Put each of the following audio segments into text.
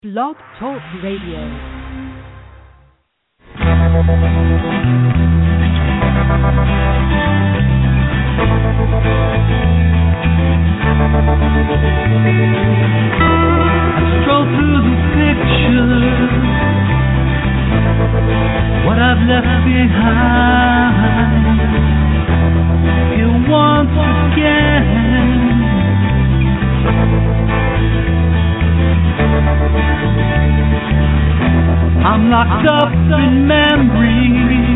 Blog Talk Radio. Stroll through the pictures, what I've left behind. Here once again, I'm locked up in memories,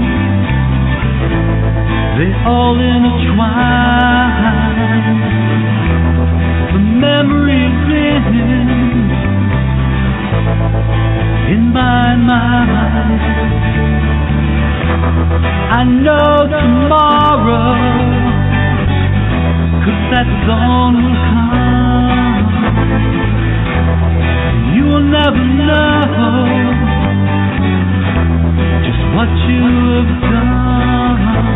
they all intertwine. The memories in my mind. I know tomorrow, 'cause that dawn will come. You will never know just what you have done.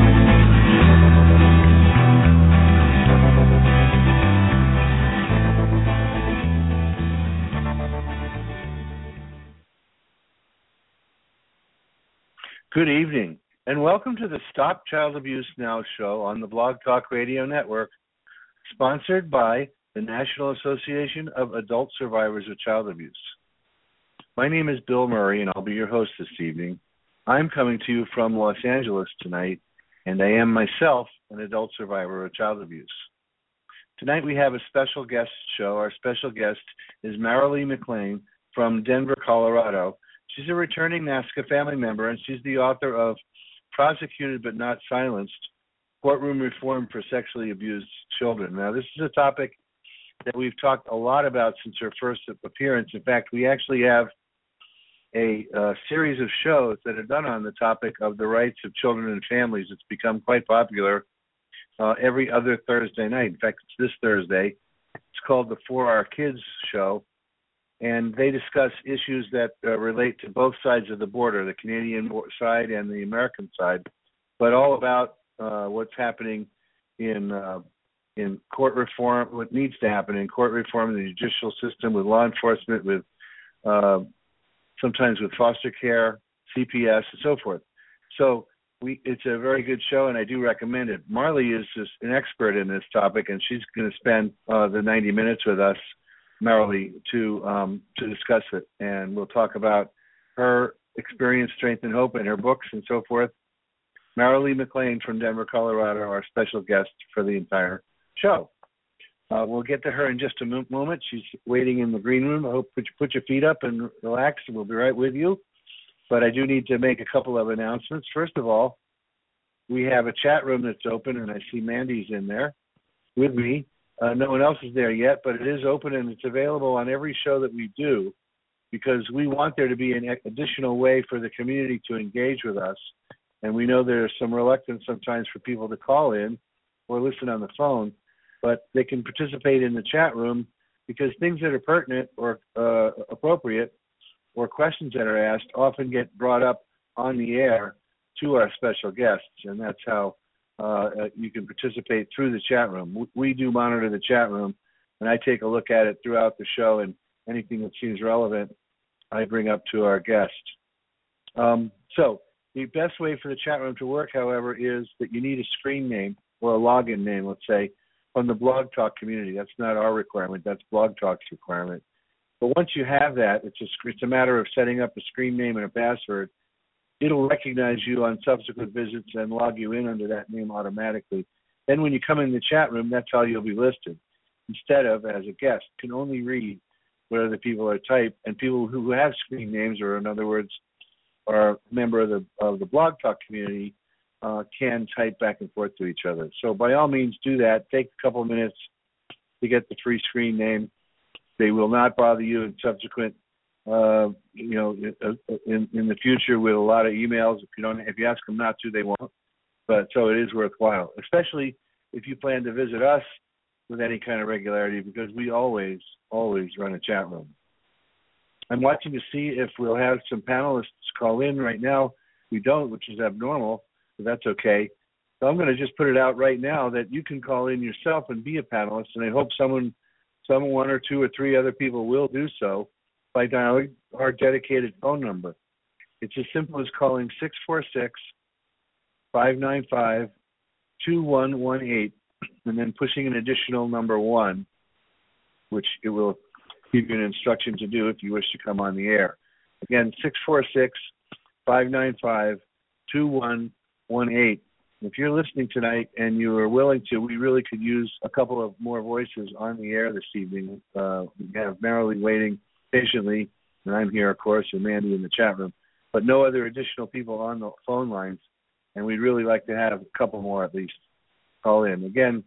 Good evening, and welcome to the Stop Child Abuse Now show on the Blog Talk Radio Network, sponsored by the National Association of Adult Survivors of Child Abuse. My name is Bill Murray, and I'll be your host this evening. I'm coming to you from Los Angeles tonight, and I am myself an adult survivor of child abuse. Tonight we have a special guest show. Our special guest is Marilee McLean from Denver, Colorado. She's a returning NAASCA family member, and she's the author of Prosecuted But Not Silenced, Courtroom Reform for Sexually Abused Children. Now, this is a topic that we've talked a lot about since her first appearance. In fact, we actually have a series of shows that are done on the topic of the rights of children and families. It's become quite popular every other Thursday night. In fact, it's this Thursday. It's called the For Our Kids show. And they discuss issues that relate to both sides of the border, the Canadian side and the American side, but all about what's happening in court reform, what needs to happen in court reform, in the judicial system, with law enforcement, with sometimes with foster care, CPS, and so forth. So it's a very good show, and I do recommend it. Marlee is just an expert in this topic, and she's going to spend the 90 minutes with us, Marilee, to discuss it, and we'll talk about her experience, strength, and hope, and her books and so forth. Marilee McLean from Denver, Colorado, our special guest for the entire show. We'll get to her in just a moment. She's waiting in the green room. I hope you put your feet up and relax, and we'll be right with you. But I do need to make a couple of announcements. First of all, we have a chat room that's open, and I see Mandy's in there with me. No one else is there yet, but it is open, and it's available on every show that we do, because we want there to be an additional way for the community to engage with us. And we know there's some reluctance sometimes for people to call in or listen on the phone, but they can participate in the chat room, because things that are pertinent or appropriate or questions that are asked often get brought up on the air to our special guests, and that's how you can participate through the chat room. We do monitor the chat room, and I take a look at it throughout the show, and anything that seems relevant, I bring up to our guest. So the best way for the chat room to work, however, is that you need a screen name or a login name, let's say, from the Blog Talk community. That's not our requirement. That's Blog Talk's requirement. But once you have that, it's a matter of setting up a screen name and a password. It'll recognize you on subsequent visits and log you in under that name automatically. Then when you come in the chat room, that's how you'll be listed, instead of as a guest. You can only read what other people are typed, and people who have screen names, or in other words, are a member of the Blog Talk community, can type back and forth to each other. So by all means, do that. Take a couple of minutes to get the free screen name. They will not bother you in subsequent in the future with a lot of emails. If you ask them not to, they won't. But so it is worthwhile, especially if you plan to visit us with any kind of regularity, because we always run a chat room. I'm watching to see if we'll have some panelists call in. Right now we don't, which is abnormal, but that's okay. So I'm going to just put it out right now that you can call in yourself and be a panelist, and I hope one or two or three other people will do so. by dialing our dedicated phone number. It's as simple as calling 646-595-2118 and then pushing an additional number 1, which it will give you an instruction to do if you wish to come on the air. Again, 646-595-2118. If you're listening tonight and you are willing to, we really could use a couple of more voices on the air this evening. We have Marilee waiting patiently, and I'm here, of course, and Mandy in the chat room, but no other additional people on the phone lines, and we'd really like to have a couple more at least call in. Again,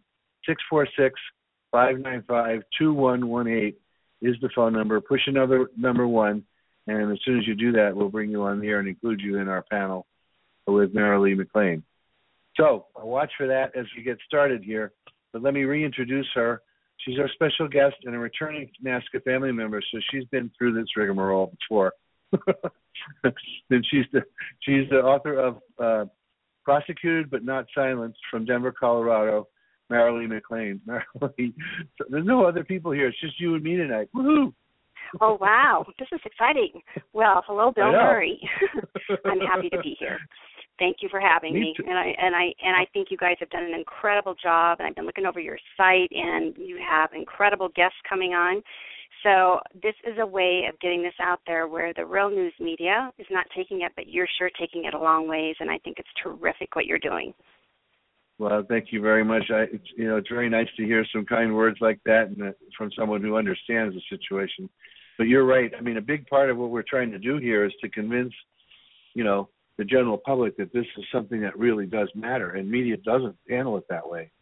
646-595-2118 is the phone number. Push another number 1, and as soon as you do that, we'll bring you on the air and include you in our panel with Marilee McLean. So I'll watch for that as we get started here, but let me reintroduce her. She's our special guest and a returning NAASCA family member, so she's been through this rigmarole before. And she's the author of Prosecuted But Not Silenced from Denver, Colorado, Marilee McLean. Marilee, so there's no other people here. It's just you and me tonight. Woohoo! Oh, wow. This is exciting. Well, hello, Bill Murray. I'm happy to be here. Thank you for having me. And I think you guys have done an incredible job, and I've been looking over your site, and you have incredible guests coming on. So this is a way of getting this out there where the real news media is not taking it, but you're sure taking it a long ways, and I think it's terrific what you're doing. Well, thank you very much. It's very nice to hear some kind words like that and from someone who understands the situation. But you're right. I mean, a big part of what we're trying to do here is to convince, the general public that this is something that really does matter, and media doesn't handle it that way.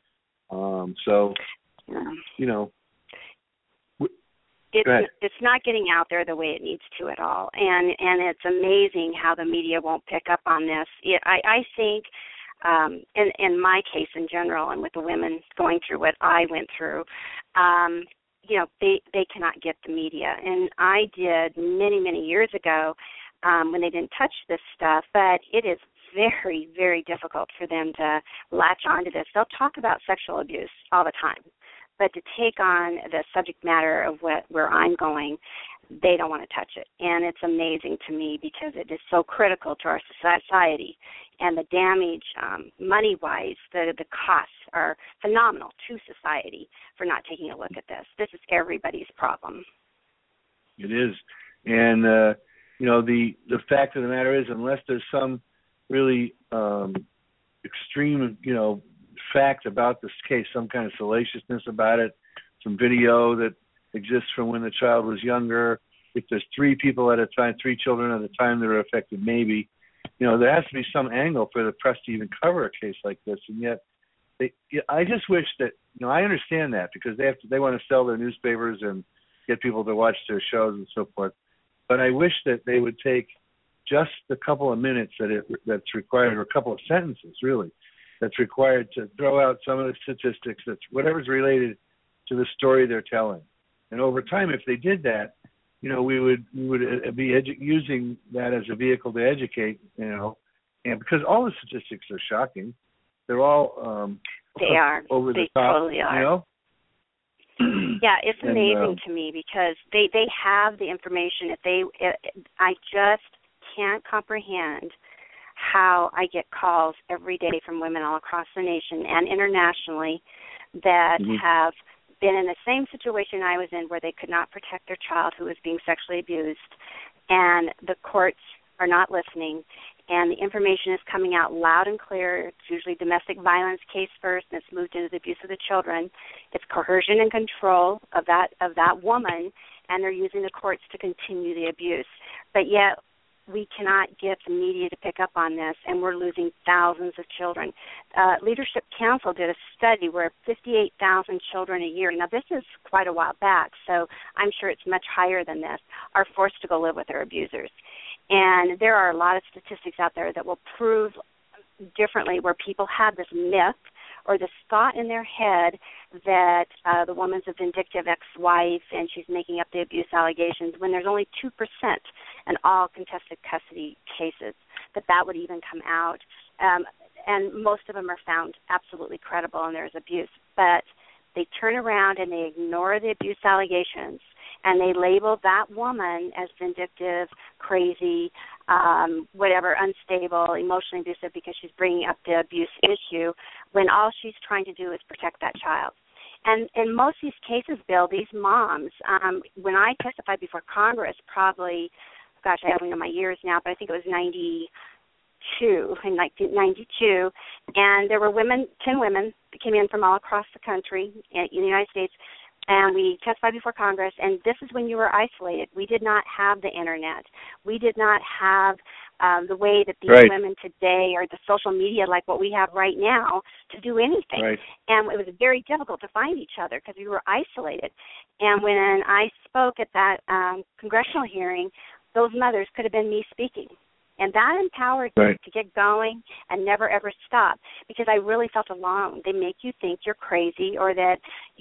It's not getting out there the way it needs to at all, and it's amazing how the media won't pick up on this. I think, in my case in general, and with the women going through what I went through, they cannot get the media, and I did many, many years ago. When they didn't touch this stuff, but it is very, very difficult for them to latch onto this. They'll talk about sexual abuse all the time, but to take on the subject matter of where I'm going, they don't want to touch it. And it's amazing to me because it is so critical to our society, and the damage, money-wise, the costs are phenomenal to society for not taking a look at this. This is everybody's problem. It is, and the fact of the matter is, unless there's some really extreme, fact about this case, some kind of salaciousness about it, some video that exists from when the child was younger, if there's 3 people at a time, 3 children at a time that are affected, maybe, there has to be some angle for the press to even cover a case like this. And yet, I just wish that, I understand that because they want to sell their newspapers and get people to watch their shows and so forth. But I wish that they would take just the couple of minutes that's required, or a couple of sentences, really, that's required to throw out some of the statistics, that's whatever's related to the story they're telling. And over time, if they did that, we would be using that as a vehicle to educate, and because all the statistics are shocking, they're all they are over the top. They top, totally are. Yeah, it's amazing to me because they have the information. I just can't comprehend how I get calls every day from women all across the nation and internationally that have been in the same situation I was in, where they could not protect their child who was being sexually abused, and the courts are not listening, and the information is coming out loud and clear. It's usually domestic violence case first, and it's moved into the abuse of the children. It's coercion and control of that woman, and they're using the courts to continue the abuse. But yet we cannot get the media to pick up on this, and we're losing thousands of children. Leadership Council did a study where 58,000 children a year, now this is quite a while back, so I'm sure it's much higher than this, are forced to go live with their abusers. And there are a lot of statistics out there that will prove differently, where people have this myth or this thought in their head that the woman's a vindictive ex-wife and she's making up the abuse allegations, when there's only 2% in all contested custody cases that would even come out. And most of them are found absolutely credible and there's abuse. But they turn around and they ignore the abuse allegations, and they label that woman as vindictive, crazy, whatever, unstable, emotionally abusive because she's bringing up the abuse issue, when all she's trying to do is protect that child. And in most of these cases, Bill, these moms, when I testified before Congress, probably, gosh, I don't know my years now, but I think it was 1992, and there were 10 women that came in from all across the country in the United States, and we testified before Congress, and this is when you were isolated. We did not have the Internet. We did not have the way that these women today, or the social media like what we have right now, to do anything. Right. And it was very difficult to find each other because we were isolated. And when I spoke at that congressional hearing, those mothers could have been me speaking. And that empowered me to get going and never, ever stop, because I really felt alone. They make you think you're crazy, or that,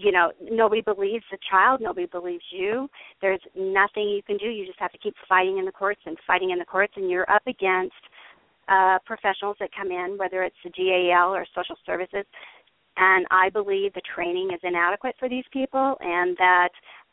nobody believes the child, nobody believes you. There's nothing you can do. You just have to keep fighting in the courts, and you're up against professionals that come in, whether it's the GAL or social services. And I believe the training is inadequate for these people, and that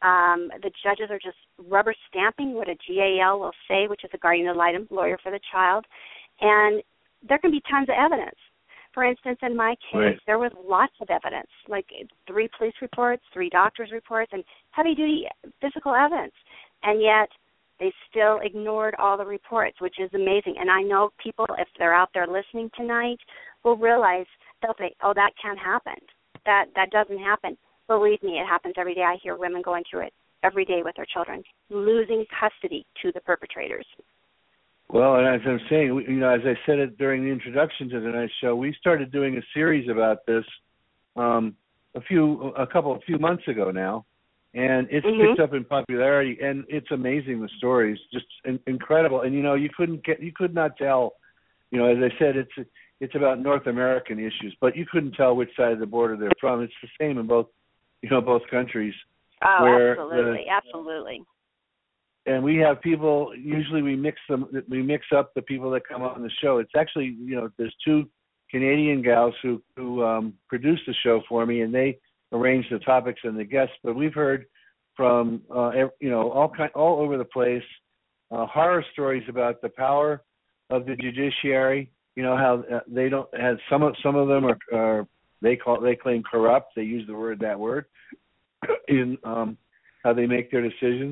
the judges are just rubber stamping what a GAL will say, which is a guardian ad litem, lawyer for the child. And there can be tons of evidence. For instance, in my case, there was lots of evidence, like 3 police reports, 3 doctors' reports, and heavy-duty physical evidence. And yet they still ignored all the reports, which is amazing. And I know people, if they're out there listening tonight, will realize, they'll say, oh, that can't happen. That doesn't happen. Believe me, it happens every day. I hear women going through it every day with their children, losing custody to the perpetrators. Well, and as I'm saying, as I said it during the introduction to tonight's show, we started doing a series about this a few months ago now, and it's picked up in popularity, and it's amazing, the stories, just incredible. And you could not tell, as I said, it's about North American issues, but you couldn't tell which side of the border they're from. It's the same in both countries. Oh, absolutely. And we have people. Usually, we mix up the people that come on the show. It's actually, there's 2 Canadian gals who produce the show for me, and they arrange the topics and the guests. But we've heard from all over the place horror stories about the power of the judiciary. How they don't have some of them are they claim corrupt. They use that word in how they make their decisions.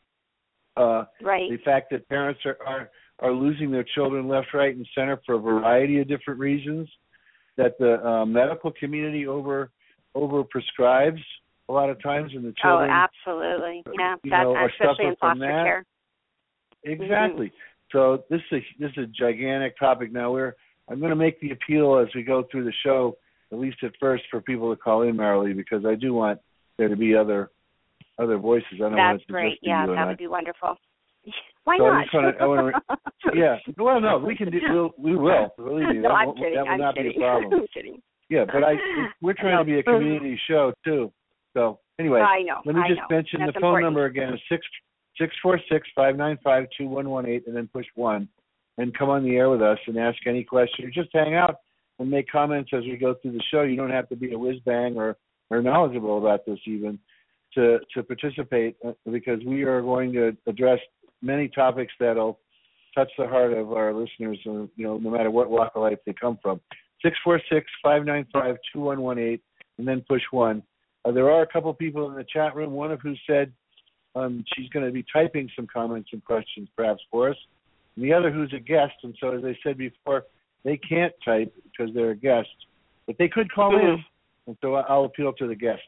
The fact that parents are losing their children left, right, and center for a variety of different reasons. That the medical community over prescribes a lot of times, and the children. Oh, absolutely. Yeah, that's especially in foster care. Exactly. So this is a gigantic topic. Now I'm going to make the appeal as we go through the show, at least at first, for people to call in, Marilee, because I do want there to be other voices. I don't want it to great. Just be yeah, you that would be wonderful. Why so not? Yeah. Well, no, we can do. We will. Believe me, I'm kidding. That will not kidding. be a problem. I'm kidding. Yeah, but we're trying to be a community show too. So anyway, I know. Let me just mention That's the phone important. number again: 646-595-2118, and then push 1, and come on the air with us and ask any question, or just hang out and make comments as we go through the show. You don't have to be a whiz bang or knowledgeable about this even to participate, because we are going to address many topics that'll touch the heart of our listeners, no matter what walk of life they come from. 646-595-2118, and then push 1. There are a couple people in the chat room, one of who said she's going to be typing some comments and questions perhaps for us, and the other who's a guest, and so as I said before, they can't type because they're a guest, but they could call in, and so I'll appeal to the guests.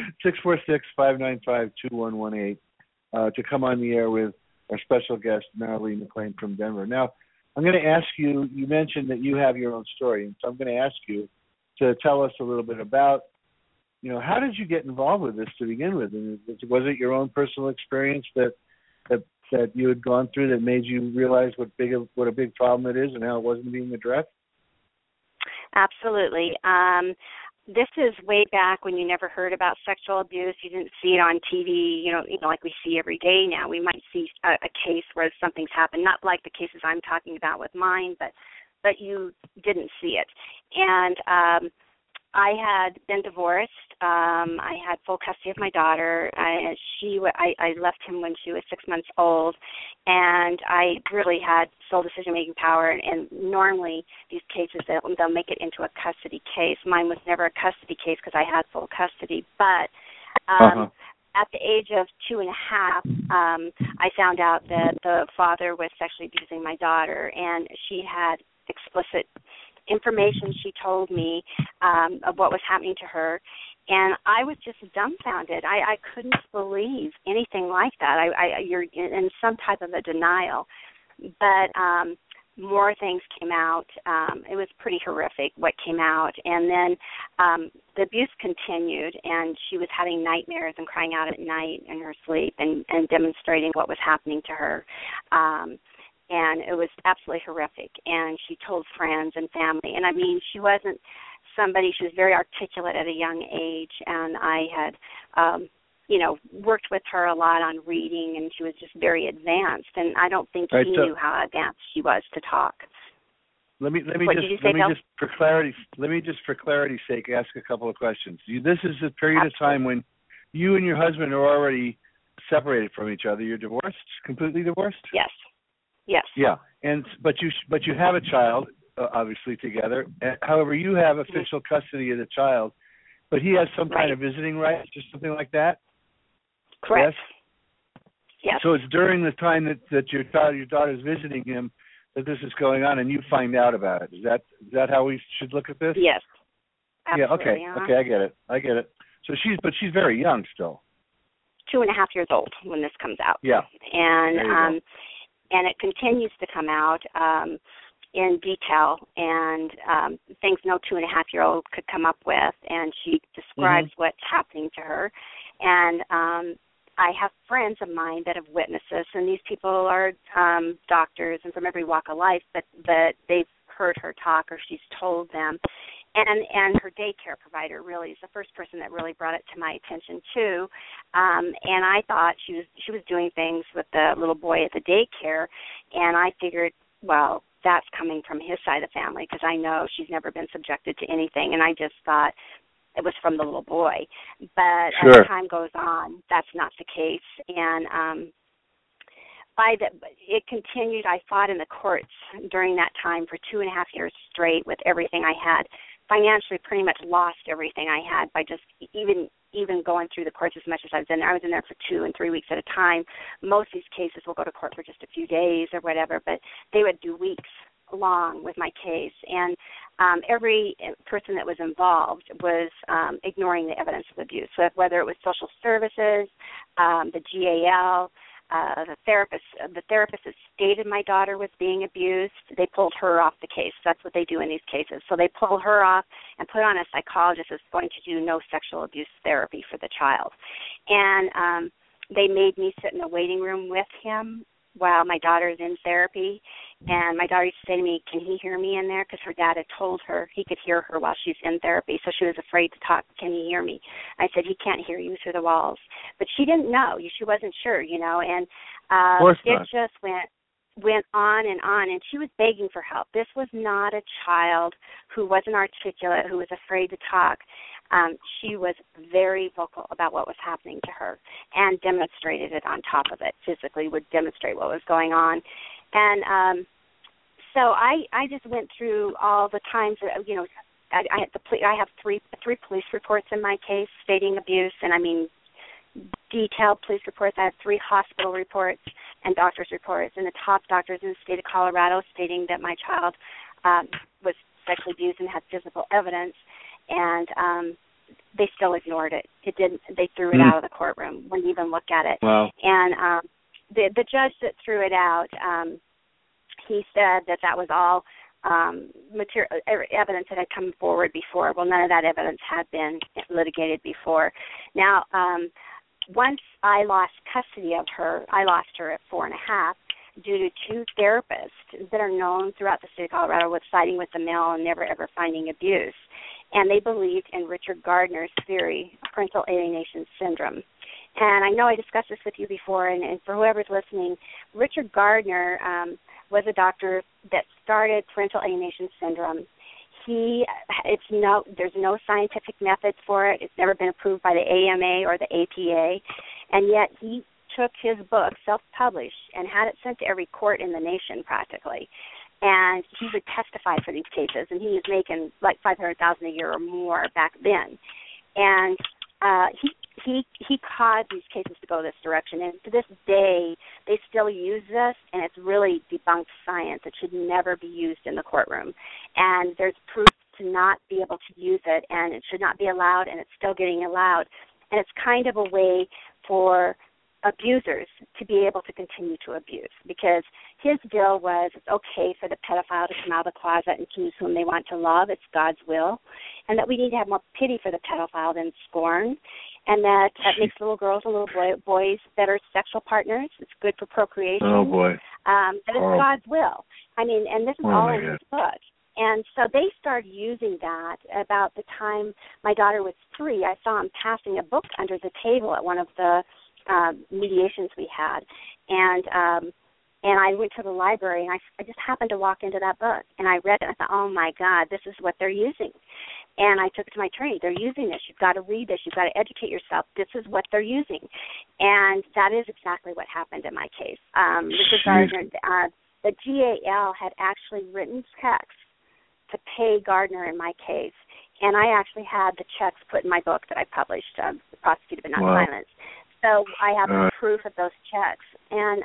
646-595-2118 to come on the air with our special guest, Marilee McLean from Denver. Now, I'm going to ask you mentioned that you have your own story, and so I'm going to ask you to tell us a little bit about, how did you get involved with this to begin with? And was it your own personal experience that you had gone through that made you realize what a big problem it is and how it wasn't being addressed? Absolutely. This is way back when you never heard about sexual abuse. You didn't see it on TV, like we see every day now. We might see a case where something's happened, not like the cases I'm talking about with mine, but you didn't see it. And I had been divorced. I had full custody of my daughter. I left him when she was 6 months old, and I really had sole decision-making power. And normally these cases, they'll make it into a custody case. Mine was never a custody case because I had full custody. But at the age of 2.5, I found out that the father was sexually abusing my daughter, and she had explicit information she told me of what was happening to her, and I was just dumbfounded. I couldn't believe anything like that. You're in some type of a denial, but more things came out. It was pretty horrific what came out, and then the abuse continued, and she was having nightmares and crying out at night in her sleep and demonstrating what was happening to her. And it was absolutely horrific. And she told friends and family. And, I mean, she wasn't somebody, she was very articulate at a young age. And I had, worked with her a lot on reading, and she was just very advanced. And I don't think he knew how advanced she was to talk. Let me just for clarity's sake ask a couple of questions. This is a period of time when you and your husband are already separated from each other. You're divorced, completely divorced? Yes. Yes. Yeah, but you have a child, obviously, together. However, you have official custody of the child, but he has some kind of visiting rights or something like that. Correct. Yes. So it's during the time that your daughter's visiting him that this is going on, and you find out about it. Is that how we should look at this? Yes. Absolutely, yeah. Okay. I get it. So she's very young still. 2.5 years old when this comes out. Yeah. And it continues to come out in detail, and things no 2.5-year-old could come up with, and she describes what's happening to her. And I have friends of mine that have witnessed this, and these people are doctors and from every walk of life, but they've heard her talk or she's told them. And her daycare provider really is the first person that really brought it to my attention too. And I thought she was doing things with the little boy at the daycare, and I figured, well, that's coming from his side of the family because I know she's never been subjected to anything, and I just thought it was from the little boy. But as time goes on, that's not the case, and it continued. I fought in the courts during that time for 2.5 years straight with everything I had. Financially, pretty much lost everything I had by just even going through the courts as much as I was in there. I was in there for 2 and 3 weeks at a time. Most of these cases will go to court for just a few days or whatever, but they would do weeks long with my case. And every person that was involved was ignoring the evidence of abuse. So whether it was social services, the GAL, the therapist that stated my daughter was being abused, they pulled her off the case. That's what they do in these cases. So they pull her off and put on a psychologist that's going to do no sexual abuse therapy for the child. And they made me sit in a waiting room with him while my daughter is in therapy. And my daughter used to say to me, "Can he hear me in there?" Because her dad had told her he could hear her while she's in therapy. So she was afraid to talk. "Can he hear me?" I said, "He can't hear you through the walls." But she didn't know. She wasn't sure, And it just went on, and she was begging for help. This was not a child who wasn't articulate, who was afraid to talk. She was very vocal about what was happening to her and demonstrated it on top of it, physically would demonstrate what was going on. And so I just went through all the times that, I have three police reports in my case stating abuse, and I mean detailed police reports. I have 3 hospital reports and doctor's reports, and the top doctors in the state of Colorado stating that my child was sexually abused and had physical evidence, and they still ignored it. They threw it out of the courtroom, wouldn't even look at it. Wow. And the judge that threw it out, he said that was all evidence that had come forward before. Well, none of that evidence had been litigated before. Now, once I lost custody of her, I lost her at 4.5 due to 2 therapists that are known throughout the state of Colorado with siding with the male and never ever finding abuse. And they believed in Richard Gardner's theory of parental alienation syndrome. And I know I discussed this with you before, and for whoever's listening, Richard Gardner was a doctor that started parental alienation syndrome. there's no scientific methods for it. It's never been approved by the AMA or the APA, and yet he took his book, self-published, and had it sent to every court in the nation practically. And he would testify for these cases, and he was making like $500,000 a year or more back then. And he caused these cases to go this direction, and to this day, they still use this, and it's really debunked science. It should never be used in the courtroom, and there's proof to not be able to use it, and it should not be allowed, and it's still getting allowed, and it's kind of a way for abusers to be able to continue to abuse, because his deal was it's okay for the pedophile to come out of the closet and choose whom they want to love. It's God's will, and that we need to have more pity for the pedophile than scorn, and that makes little girls and little boys better sexual partners. It's good for procreation. Oh, boy. That it's God's will. I mean, and this is all in his book. And so they started using that about the time my daughter was 3. I saw him passing a book under the table at one of the mediations we had, and I went to the library, and I just happened to walk into that book, and I read it, and I thought, oh my God, this is what they're using. And I took it to my attorney. They're using this. You've got to read this. You've got to educate yourself. This is what they're using. And that is exactly what happened in my case. Mr. Gardner, the GAL had actually written checks to pay Gardner in my case, and I actually had the checks put in my book that I published, Prosecuted but Not Silenced. So I have proof of those checks, and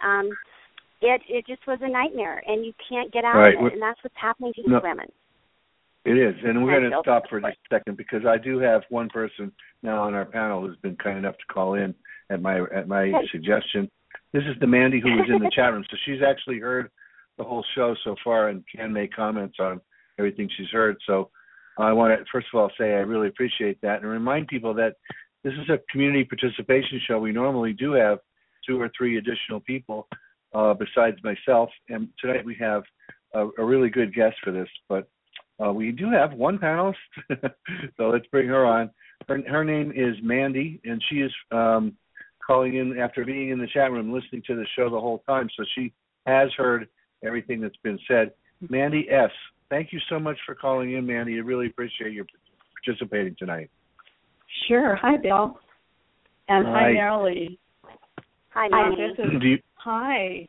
it just was a nightmare, and you can't get out of it, and that's what's happening to these women. It is, and we're going to stop for just a second because I do have one person now on our panel who's been kind enough to call in at my suggestion. This is the Mandy who was in the chat room, so she's actually heard the whole show so far and can make comments on everything she's heard. So I want to first of all say I really appreciate that and remind people that this is a community participation show. We normally do have 2 or 3 additional people besides myself, and tonight we have a really good guest for this, but we do have one panelist, so let's bring her on. Her name is Mandy, and she is calling in after being in the chat room, listening to the show the whole time, so she has heard everything that's been said. Mandy S., thank you so much for calling in, Mandy. I really appreciate your participating tonight. Sure. Hi, Bill. And hi, Marilee. Hi, Mandy. Hi.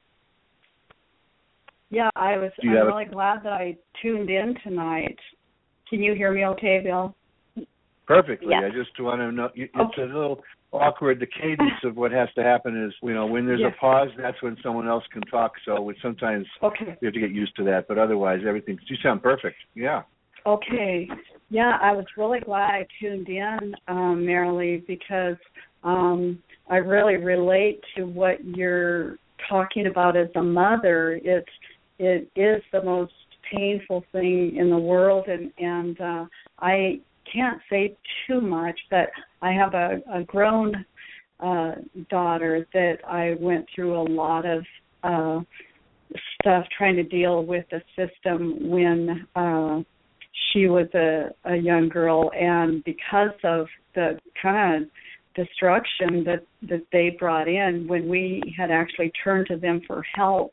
Yeah, I'm really glad that I tuned in tonight. Can you hear me okay, Bill? Perfectly. Yes. I just want to know, it's a little awkward. The cadence of what has to happen is, when there's a pause, that's when someone else can talk. So sometimes we have to get used to that. But otherwise, everything, you sound perfect. Yeah. Okay. Yeah, I was really glad I tuned in, Marilee, because I really relate to what you're talking about as a mother. It is the most painful thing in the world, and I can't say too much, but I have a grown daughter that I went through a lot of stuff trying to deal with the system when she was a young girl, and because of the kind of destruction that they brought in when we had actually turned to them for help,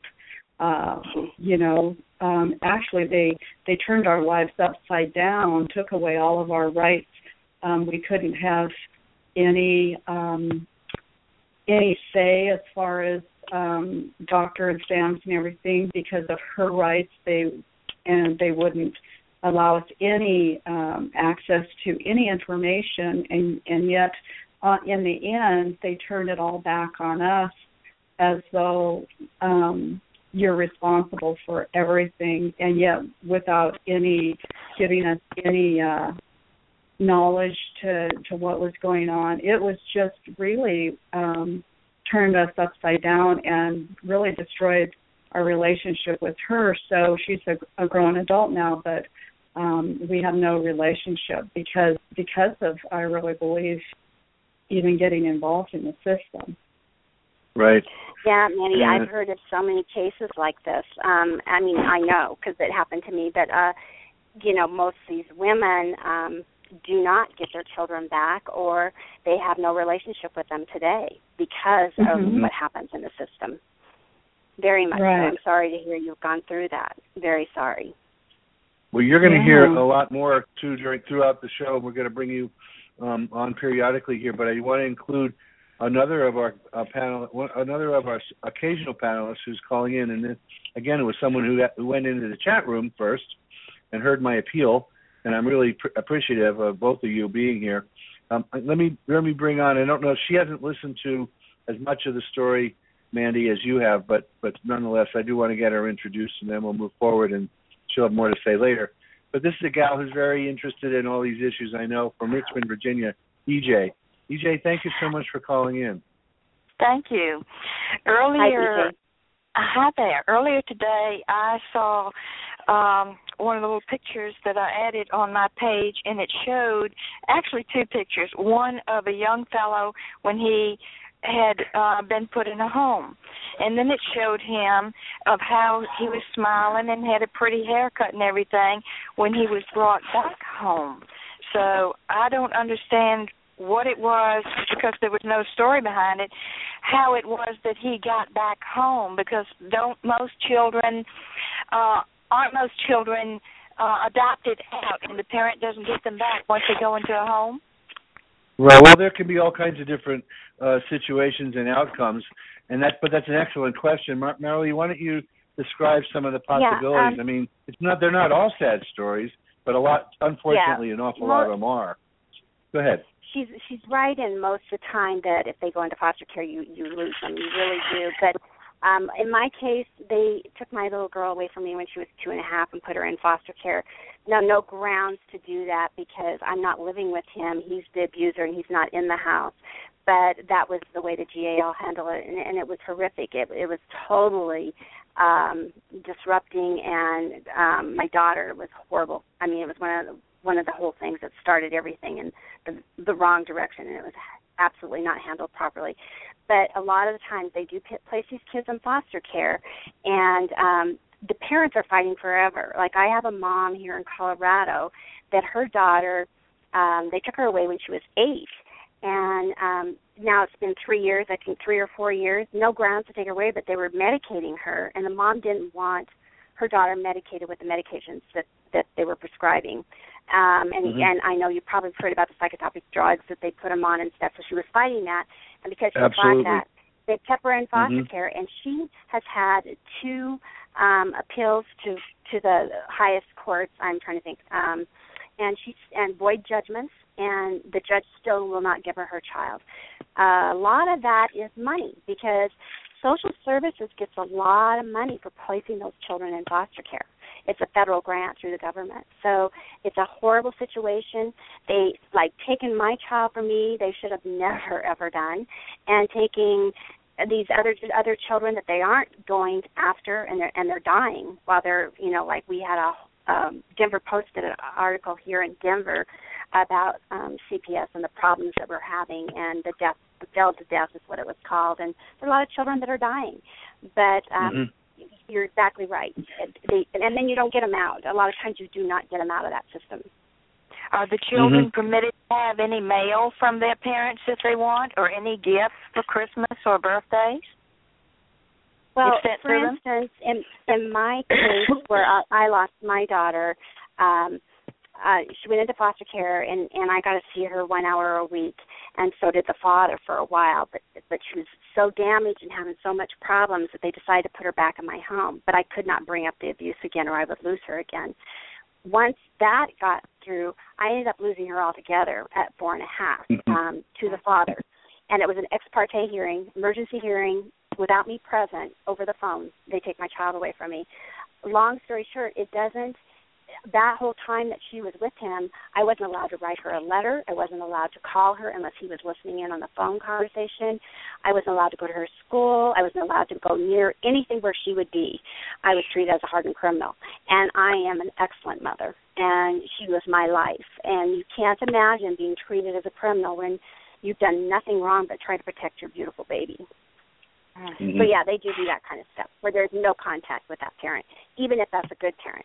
actually they turned our lives upside down, took away all of our rights. We couldn't have any say as far as doctor exams and everything because of her rights. They wouldn't allow us any access to any information, and yet in the end they turned it all back on us as though you're responsible for everything, and yet without any giving us any knowledge to what was going on. It was just really turned us upside down and really destroyed our relationship with her. So she's a grown adult now, but we have no relationship because of, I really believe, even getting involved in the system. Right. Yeah, Mandy, I've heard of so many cases like this. I know because it happened to me, but, most of these women do not get their children back, or they have no relationship with them today because of what happens in the system. Very much so. I'm sorry to hear you've gone through that. Very sorry. Well, you're going to hear a lot more too throughout the show. We're going to bring you on periodically here, but I want to include another of our occasional panelists who's calling in, and again, it was someone who went into the chat room first and heard my appeal, and I'm really appreciative of both of you being here. Let me bring on. I don't know if she hasn't listened to as much of the story, Mandy, as you have, but nonetheless, I do want to get her introduced, and then we'll move forward, and she'll have more to say later. But this is a gal who's very interested in all these issues, I know, from Richmond, Virginia, EJ. EJ, thank you so much for calling in. Thank you. Hi there. Earlier today, I saw one of the little pictures that I added on my page, and it showed actually two pictures. One of a young fellow when he had been put in a home, and then it showed him of how he was smiling and had a pretty haircut and everything when he was brought back home. So I don't understand what it was, because there was no story behind it, how it was that he got back home, because aren't most children adopted out and the parent doesn't get them back once they go into a home? Right. Well, there can be all kinds of different situations and outcomes, but that's an excellent question. Marilee, why don't you describe some of the possibilities? I mean, they're not all sad stories, but a lot, unfortunately, an awful lot of them are. Go ahead. She's right in most of the time that if they go into foster care, you lose them. You really do. But in my case, they took my little girl away from me when she was 2.5 and put her in foster care. Now, no grounds to do that because I'm not living with him. He's the abuser and he's not in the house. But that was the way the GAL handled it, and it was horrific. It was totally disrupting, and my daughter was horrible. I mean, it was one of the whole things that started everything in the wrong direction, and it was absolutely not handled properly. But a lot of the times they do place these kids in foster care, and the parents are fighting forever. Like I have a mom here in Colorado that her daughter, they took her away when she was 8, and now it's been 3 years, I think 3 or 4 years, no grounds to take her away, but they were medicating her, and the mom didn't want her daughter medicated with the medications that they were prescribing. And I know you probably heard about the psychotropic drugs that they put them on and stuff, so she was fighting that. And because she fought that, they kept her in foster care, and she has had 2 appeals to the highest courts, I'm trying to think, and void judgments, and the judge still will not give her her child. A lot of that is money, because social services gets a lot of money for placing those children in foster care. It's a federal grant through the government. So it's a horrible situation. They, taking my child from me, they should have never, ever done, and taking these other children that they aren't going after, and they're dying while they're, we had Denver posted an article here in Denver about CPS and the problems that we're having, and the Delta death is what it was called, and there are a lot of children that are dying. But you're exactly right. And then you don't get them out. A lot of times you do not get them out of that system. Are the children permitted to have any mail from their parents if they want, or any gifts for Christmas or birthdays? Well, for instance, in my case where I lost my daughter, she went into foster care, and I got to see her 1 hour a week, and so did the father for a while. But she was so damaged and having so much problems that they decided to put her back in my home. But I could not bring up the abuse again, or I would lose her again. Once that got through, I ended up losing her altogether at 4.5 to the father. And it was an ex parte hearing, emergency hearing, without me present, over the phone. They take my child away from me. Long story short, that whole time that she was with him, I wasn't allowed to write her a letter. I wasn't allowed to call her unless he was listening in on the phone conversation. I wasn't allowed to go to her school. I wasn't allowed to go near anything where she would be. I was treated as a hardened criminal. And I am an excellent mother, and she was my life. And you can't imagine being treated as a criminal when you've done nothing wrong but try to protect your beautiful baby. So, yeah, they do that kind of stuff where there's no contact with that parent, even if that's a good parent,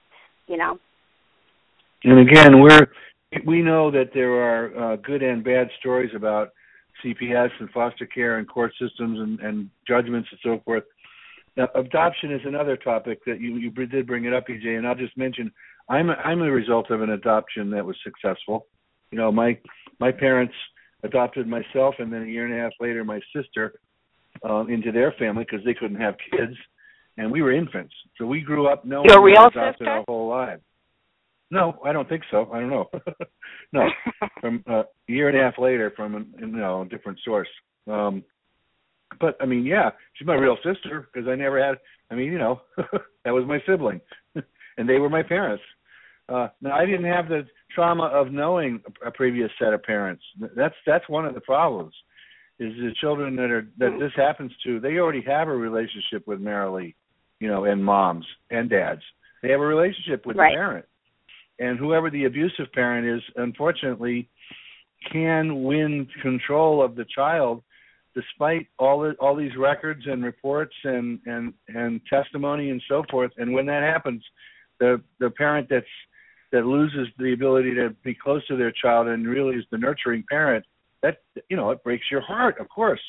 And again, we know that there are good and bad stories about CPS and foster care and court systems and judgments and so forth. Now, adoption is another topic that you did bring it up, EJ, and I'll just mention I'm a result of an adoption that was successful. You know, my parents adopted myself, and then a year and a half later, my sister into their family because they couldn't have kids, and we were infants. So we grew up knowing Your we real were adopted sister? our whole lives. No, I don't think so. I don't know. No, from a year and a half later, from a different source. But I mean, yeah, she's my real sister because I never had. I mean, that was my sibling, and they were my parents. Now, I didn't have the trauma of knowing a previous set of parents. That's one of the problems. Is the children that this happens to? They already have a relationship with Marilee, and moms and dads. They have a relationship with the parent, and whoever the abusive parent is, unfortunately, can win control of the child. Despite all these records and reports and testimony and so forth, and when that happens, the parent that loses the ability to be close to their child and really is the nurturing parent, that it breaks your heart, of course.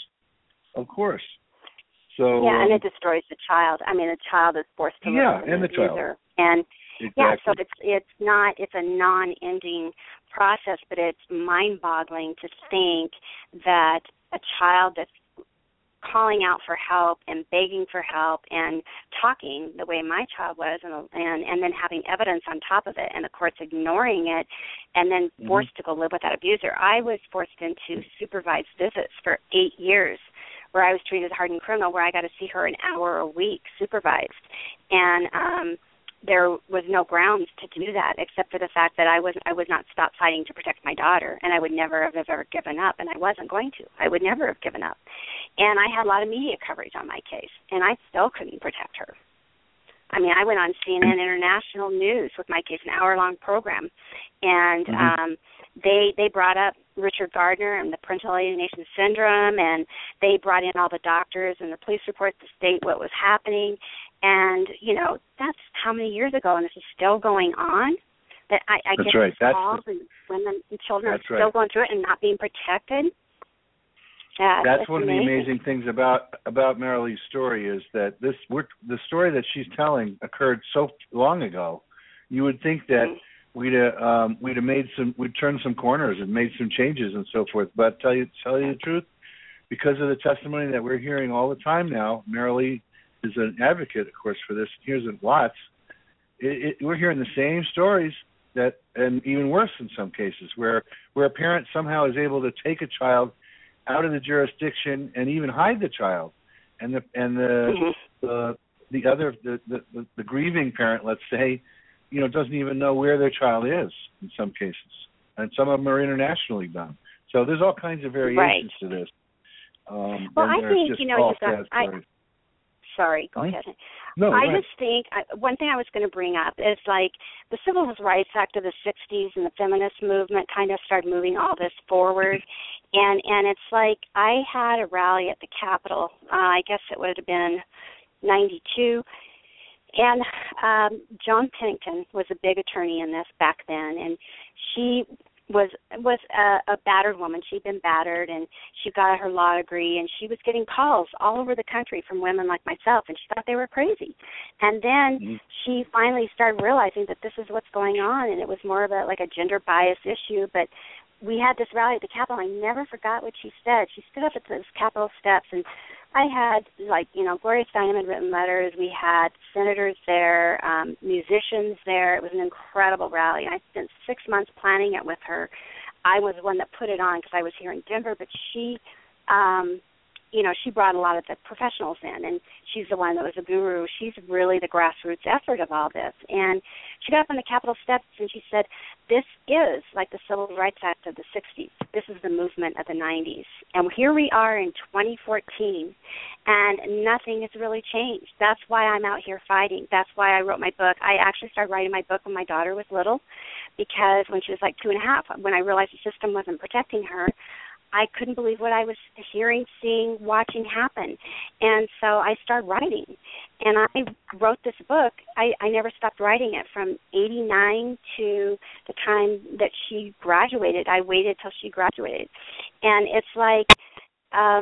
So yeah, and it destroys the child. I mean, the child is forced to live with and the child. And exactly. Yeah, so it's a non-ending process, but it's mind-boggling to think that a child that's calling out for help and begging for help and talking the way my child was and then having evidence on top of it and the courts ignoring it and then forced to go live with that abuser. I was forced into supervised visits for 8 years where I was treated as a hardened criminal, where I got to see her an hour a week supervised. And there was no grounds to do that except for the fact that I would not stop fighting to protect my daughter, and I would never have ever given up, and I wasn't going to. I would never have given up. And I had a lot of media coverage on my case, and I still couldn't protect her. I mean, I went on CNN International News with my case, an hour-long program, and they brought up Richard Gardner and the parental alienation syndrome, and they brought in all the doctors and the police reports to state what was happening. And, that's how many years ago, and this is still going on, that I get these calls and women and children are still going through it and not being protected. That's one of the amazing things about Marilee's story is that the story that she's telling occurred so long ago. You would think that we'd turned some corners and made some changes and so forth. But tell you the truth, because of the testimony that we're hearing all the time now, Marilee is an advocate, of course, for this. Here's it lots. We're hearing the same stories and even worse in some cases, where a parent somehow is able to take a child out of the jurisdiction and even hide the child, and the grieving parent, let's say, doesn't even know where their child is in some cases, and some of them are internationally done. So there's all kinds of variations to this. Well, I think Sorry, go ahead. No, I just think one thing I was going to bring up is like the Civil Rights Act of the 60s and the feminist movement kind of started moving all this forward. And it's like I had a rally at the Capitol, I guess it would have been 92. And Joan Pennington was a big attorney in this back then, and she was a battered woman. She'd been battered, and she got her law degree, and she was getting calls all over the country from women like myself, and she thought they were crazy. And then she finally started realizing that this is what's going on, and it was more of a gender bias issue. But we had this rally at the Capitol. I never forgot what she said. She stood up at those Capitol steps, and I had, Gloria Steinem had written letters. We had senators there, musicians there. It was an incredible rally. I spent 6 months planning it with her. I was the one that put it on because I was here in Denver, but she she brought a lot of the professionals in, and she's the one that was a guru. She's really the grassroots effort of all this. And she got up on the Capitol steps, and she said, this is like the Civil Rights Act of the 60s. This is the movement of the 90s. And here we are in 2014, and nothing has really changed. That's why I'm out here fighting. That's why I wrote my book. I actually started writing my book when my daughter was little, because when she was like 2.5, when I realized the system wasn't protecting her, I couldn't believe what I was hearing, seeing, watching happen. And so I started writing. And I wrote this book. I never stopped writing it from 89 to the time that she graduated. I waited till she graduated. And it's like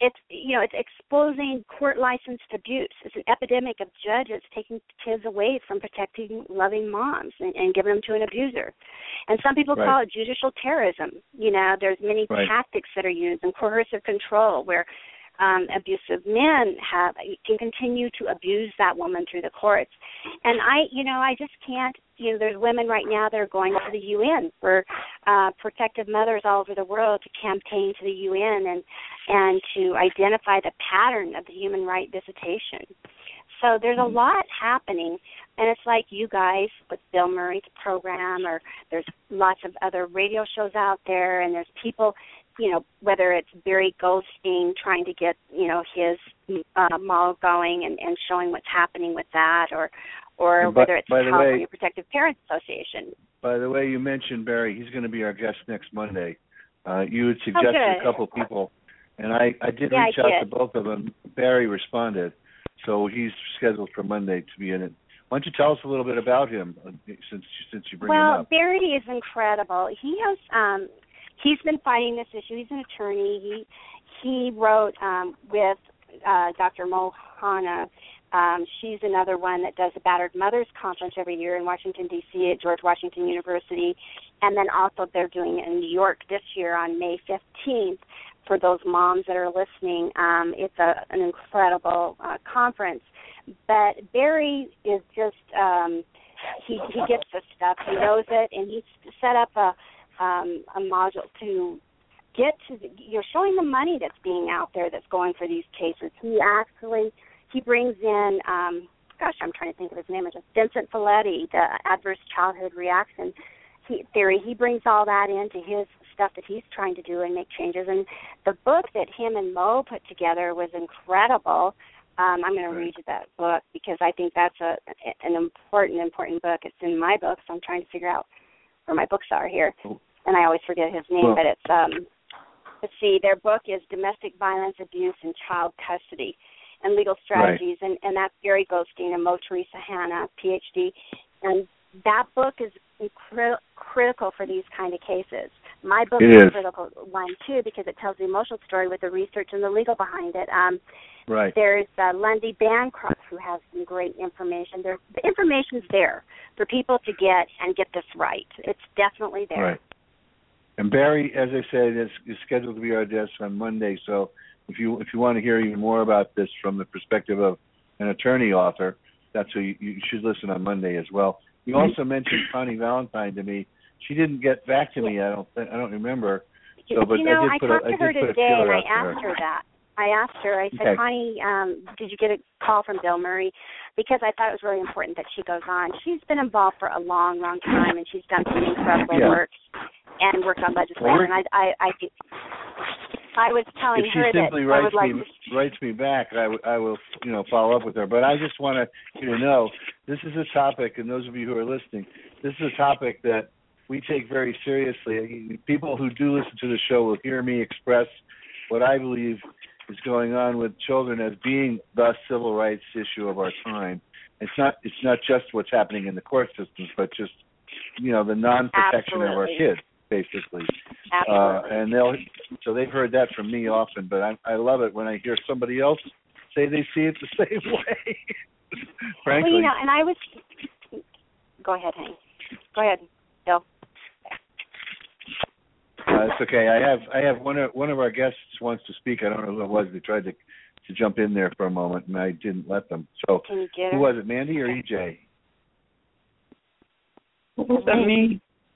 it's exposing court-licensed abuse. It's an epidemic of judges taking kids away from protecting loving moms and giving them to an abuser. And some people call it judicial terrorism. There's many tactics that are used, and coercive control, where abusive men can continue to abuse that woman through the courts. And I just can't. There's women right now that are going to the UN for protective mothers all over the world to campaign to the UN and to identify the pattern of the human right visitation. So there's a lot happening, and it's like you guys with Bill Murray's program, or there's lots of other radio shows out there, and there's people, whether it's Barry Goldstein trying to get, his mall going and showing what's happening with that, or whether it's the California Protective Parents Association. By the way, you mentioned Barry. He's going to be our guest next Monday. You had suggested a couple people, and I did reach out to both of them. Barry responded, so he's scheduled for Monday to be in it. Why don't you tell us a little bit about him, since you bring him up? Well, Barry is incredible. He has he's been fighting this issue. He's an attorney. He wrote with Dr. Mohana. She's another one that does the Battered Mothers Conference every year in Washington, D.C. at George Washington University. And then also they're doing it in New York this year on May 15th for those moms that are listening. It's an incredible conference. But Barry is just, he gets this stuff. He knows it, and he's set up a module to get to, showing the money that's being out there that's going for these cases. He brings in, I'm trying to think of his name, Vincent Folletti, the adverse childhood reaction theory. He brings all that into his stuff that he's trying to do and make changes. And the book that him and Mo put together was incredible. I'm going to read you that book because I think that's an important book. It's in my book, so I'm trying to figure out where my books are here. And I always forget his name, but it's, let's see, their book is Domestic Violence, Abuse, and Child Custody and Legal Strategies, and that's Barry Goldstein and Mo Teresa Hanna, Ph.D. And that book is critical for these kind of cases. My book is a critical one, too, because it tells the emotional story with the research and the legal behind it. There's Lundy Bancroft, who has some great information. The information's there for people to get this right. It's definitely there. Right. And Barry, as I said, is scheduled to be our guest on Monday, so if you want to hear even more about this from the perspective of an attorney author, that's who you should listen on Monday as well. You also mentioned Connie Valentine to me. She didn't get back to me. I don't remember. So, but I talked to her today, and I asked her that. I asked her. I said, Connie, did you get a call from Bill Murray? Because I thought it was really important that she goes on. She's been involved for a long, long time, and she's done some incredible work and worked on legislation. And I was telling her that I would like to writes me back, I will follow up with her. But I just want you to know this is a topic, and those of you who are listening, this is a topic that we take very seriously. People who do listen to the show will hear me express what I believe is going on with children as being the civil rights issue of our time. It's not just what's happening in the court systems, but just the non-protection of our kids, basically. And they've heard that from me often, but I love it when I hear somebody else say they see it the same way. Frankly. Well, and I was. Go ahead, Hank. Go ahead, Bill. It's okay. I have one of our guests wants to speak. I don't know who it was. They tried to jump in there for a moment, and I didn't let them. So can you get who was it, Mandy or EJ? Was that me?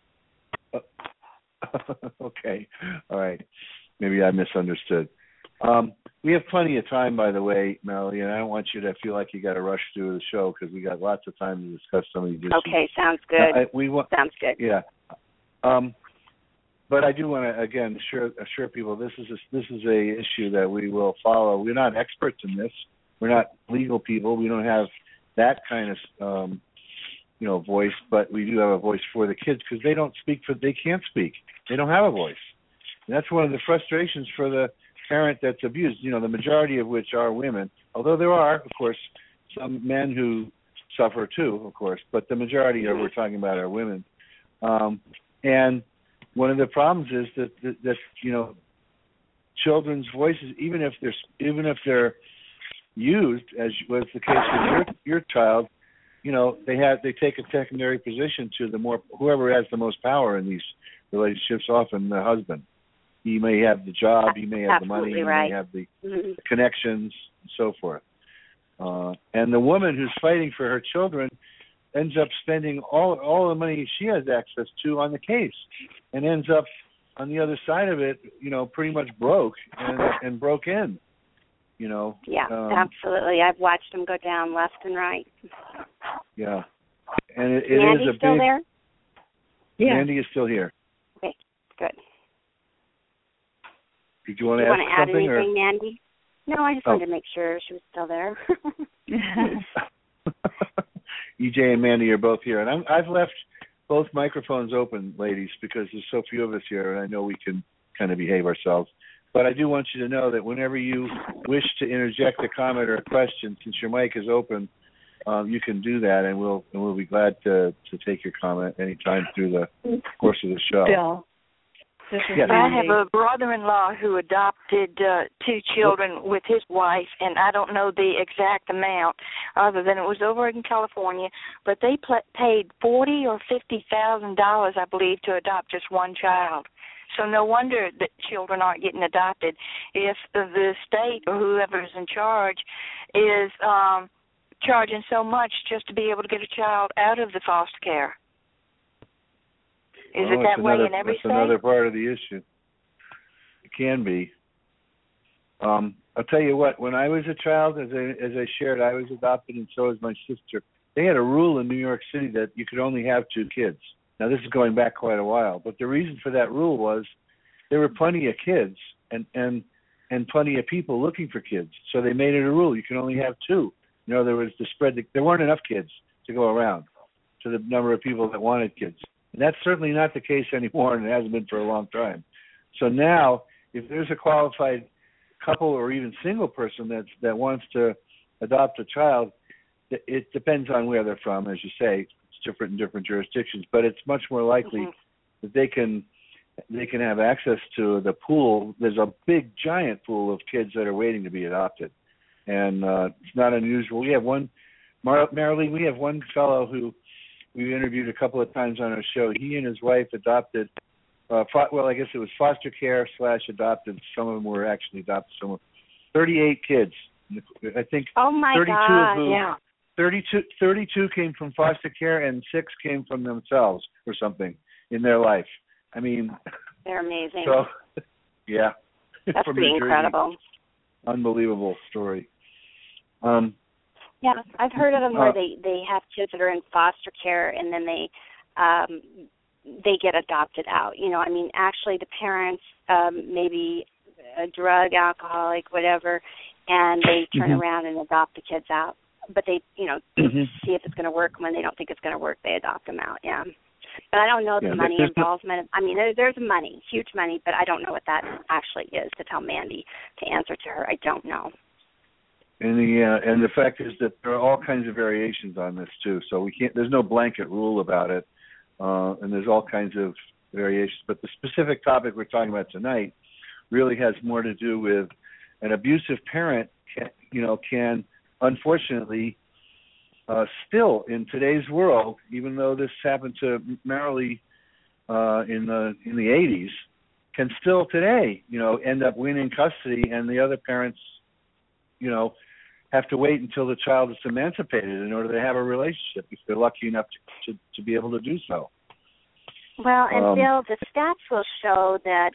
Okay. All right. Maybe I misunderstood. We have plenty of time, by the way, Melody, and I don't want you to feel like you got to rush through the show because we got lots of time to discuss some of these issues. Okay, sounds good. Sounds good. Yeah. But I do want to again assure people this is a issue that we will follow. We're not experts in this. We're not legal people. We don't have that kind of voice, but we do have a voice for the kids because they can't speak. They don't have a voice. And that's one of the frustrations for the parent that's abused. The majority of which are women, although there are, of course, some men who suffer too, of course, but the majority of we're talking about are women. And one of the problems is that children's voices, even if they're used, as was the case with your child, they take a secondary position to whoever has the most power in these relationships. Often the husband. He may have the job, he may have the money, he may have the connections, and so forth. And the woman who's fighting for her children ends up spending all the money she has access to on the case, and ends up on the other side of it, pretty much broke and broke in. Yeah, absolutely. I've watched them go down left and right. Yeah, and it Mandy's is a still big. there? Yeah. Mandy is still here. Okay, good. Did you want to add something, anything, Mandy? No, I just wanted to make sure she was still there. EJ and Mandy are both here, and I've left both microphones open, ladies, because there's so few of us here, and I know we can kind of behave ourselves. But I do want you to know that whenever you wish to interject a comment or a question, since your mic is open, you can do that, and we'll be glad to take your comment anytime through the course of the show. Bill. Yes. I have a brother-in-law who adopted 2 children with his wife, and I don't know the exact amount, other than it was over in California. But they paid $40,000 or $50,000, I believe, to adopt just one child. So no wonder that children aren't getting adopted. If the state or whoever is in charge is charging so much just to be able to get a child out of the foster care. Is it that way in every state? That's another part of the issue. It can be. I'll tell you what, when I was a child, as I shared, I was adopted, and so was my sister. They had a rule in New York City that you could only have 2 kids. Now, this is going back quite a while, but the reason for that rule was there were plenty of kids and plenty of people looking for kids. So they made it a rule. You can only have 2. There was the spread. There weren't enough kids to go around to the number of people that wanted kids. And that's certainly not the case anymore, and it hasn't been for a long time. So now, if there's a qualified couple or even single person that wants to adopt a child, it depends on where they're from, as you say. It's different in different jurisdictions, but it's much more likely that they can have access to the pool. There's a big, giant pool of kids that are waiting to be adopted, and it's not unusual. We have one, Marilee, we have one fellow who we interviewed a couple of times on our show. He and his wife adopted, I guess it was foster care / adopted. Some of them were actually adopted. 38 kids. I think 32 of whom, 32 came from foster care and 6 came from themselves or something in their life. I mean, they're amazing. So, yeah. That's pretty incredible. Unbelievable story. Yeah, I've heard of them where they have kids that are in foster care and then they get adopted out. Actually the parents maybe a drug, alcoholic, whatever, and they turn around and adopt the kids out. But they, see if it's going to work. When they don't think it's going to work, they adopt them out, yeah. But I don't know the money involvement. There's money, huge money, but I don't know what that actually is to tell Mandy to answer to her. I don't know. And the fact is that there are all kinds of variations on this too. So there's no blanket rule about it, and there's all kinds of variations. But the specific topic we're talking about tonight really has more to do with an abusive parent. Can unfortunately still in today's world, even though this happened to Marilee in the 80s, can still today end up winning custody, and the other parents have to wait until the child is emancipated in order to have a relationship if they're lucky enough to be able to do so. Well, and Bill, the stats will show that,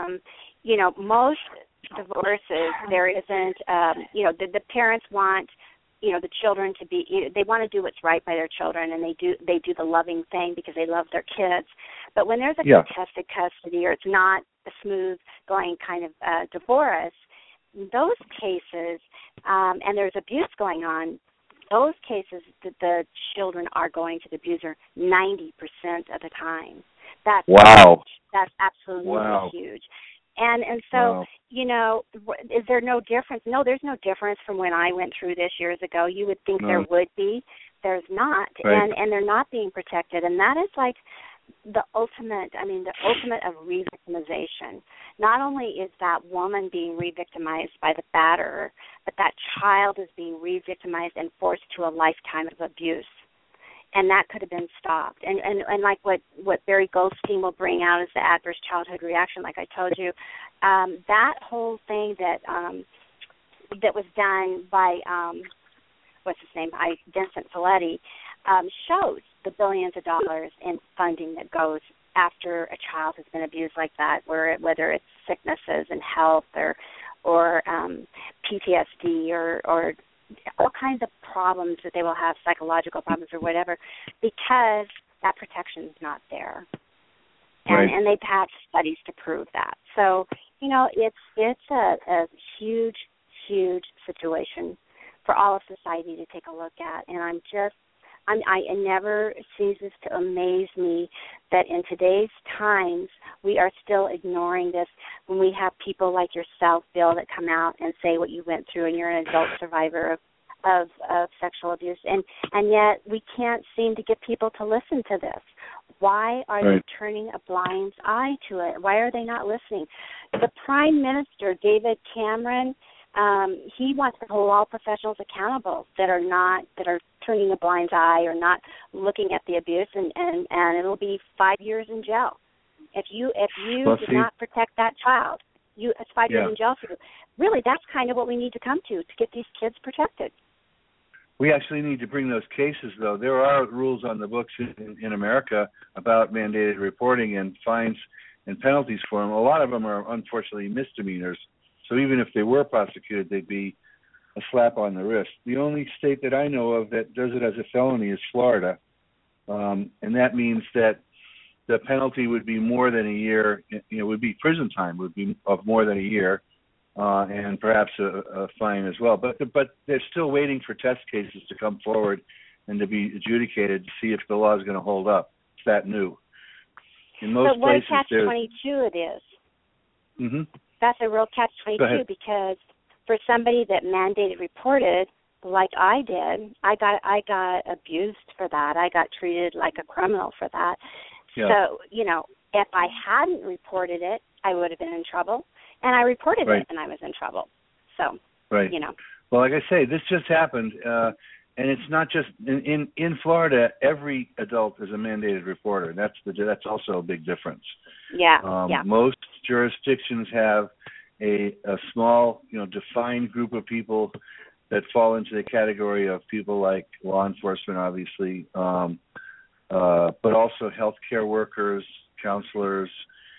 most divorces, there isn't, the parents want, the children to be, they want to do what's right by their children, and they do the loving thing because they love their kids. But when there's a contested custody or it's not a smooth going kind of divorce, those cases, and there's abuse going on, those cases, the children are going to the abuser 90% of the time. That's wow. Huge. That's absolutely huge. And so, is there no difference? No, there's no difference from when I went through this years ago. You would think there would be. There's not. Right. And they're not being protected. And that is like the ultimate of re-victimization. Not only is that woman being re-victimized by the batterer, but that child is being re-victimized and forced to a lifetime of abuse. And that could have been stopped. And like what Barry Goldstein will bring out is the adverse childhood reaction, like I told you. That whole thing that was done by, what's his name, by Vincent Folletti, shows the billions of dollars in funding that goes after a child has been abused like that, whether it's sicknesses and health or PTSD or all kinds of problems that they will have, psychological problems or whatever, because that protection is not there. Right. And they've had studies to prove that. So, it's a huge, huge situation for all of society to take a look at. And it never ceases to amaze me that in today's times we are still ignoring this when we have people like yourself, Bill, that come out and say what you went through and you're an adult survivor of sexual abuse. And yet we can't seem to get people to listen to this. Why are they turning a blind eye to it? Why are they not listening? The Prime Minister, David Cameron, he wants to hold all professionals accountable that are turning a blind eye or not looking at the abuse, and it'll be 5 years in jail if you did not protect that child. It's 5 years in jail for you. Really, that's kind of what we need to come to get these kids protected. We actually need to bring those cases, though. There are rules on the books in America about mandated reporting and fines and penalties for them. A lot of them are unfortunately misdemeanors. So even if they were prosecuted, they'd be a slap on the wrist. The only state that I know of that does it as a felony is Florida. And that means that the penalty would be more than a year. Would be prison time, would be of more than a year, and perhaps a fine as well. But they're still waiting for test cases to come forward and to be adjudicated to see if the law is going to hold up. It's that new. In most places, what a catch-22 it is. Mm-hmm. That's a real catch-22 because for somebody that mandated reported, like I did, I got abused for that. I got treated like a criminal for that. Yeah. So, if I hadn't reported it, I would have been in trouble. And I reported it, and I was in trouble. So, Well, like I say, this just happened, and it's not just in Florida. Every adult is a mandated reporter. That's also a big difference. Yeah. Most jurisdictions have a small, defined group of people that fall into the category of people like law enforcement, obviously, but also healthcare workers, counselors.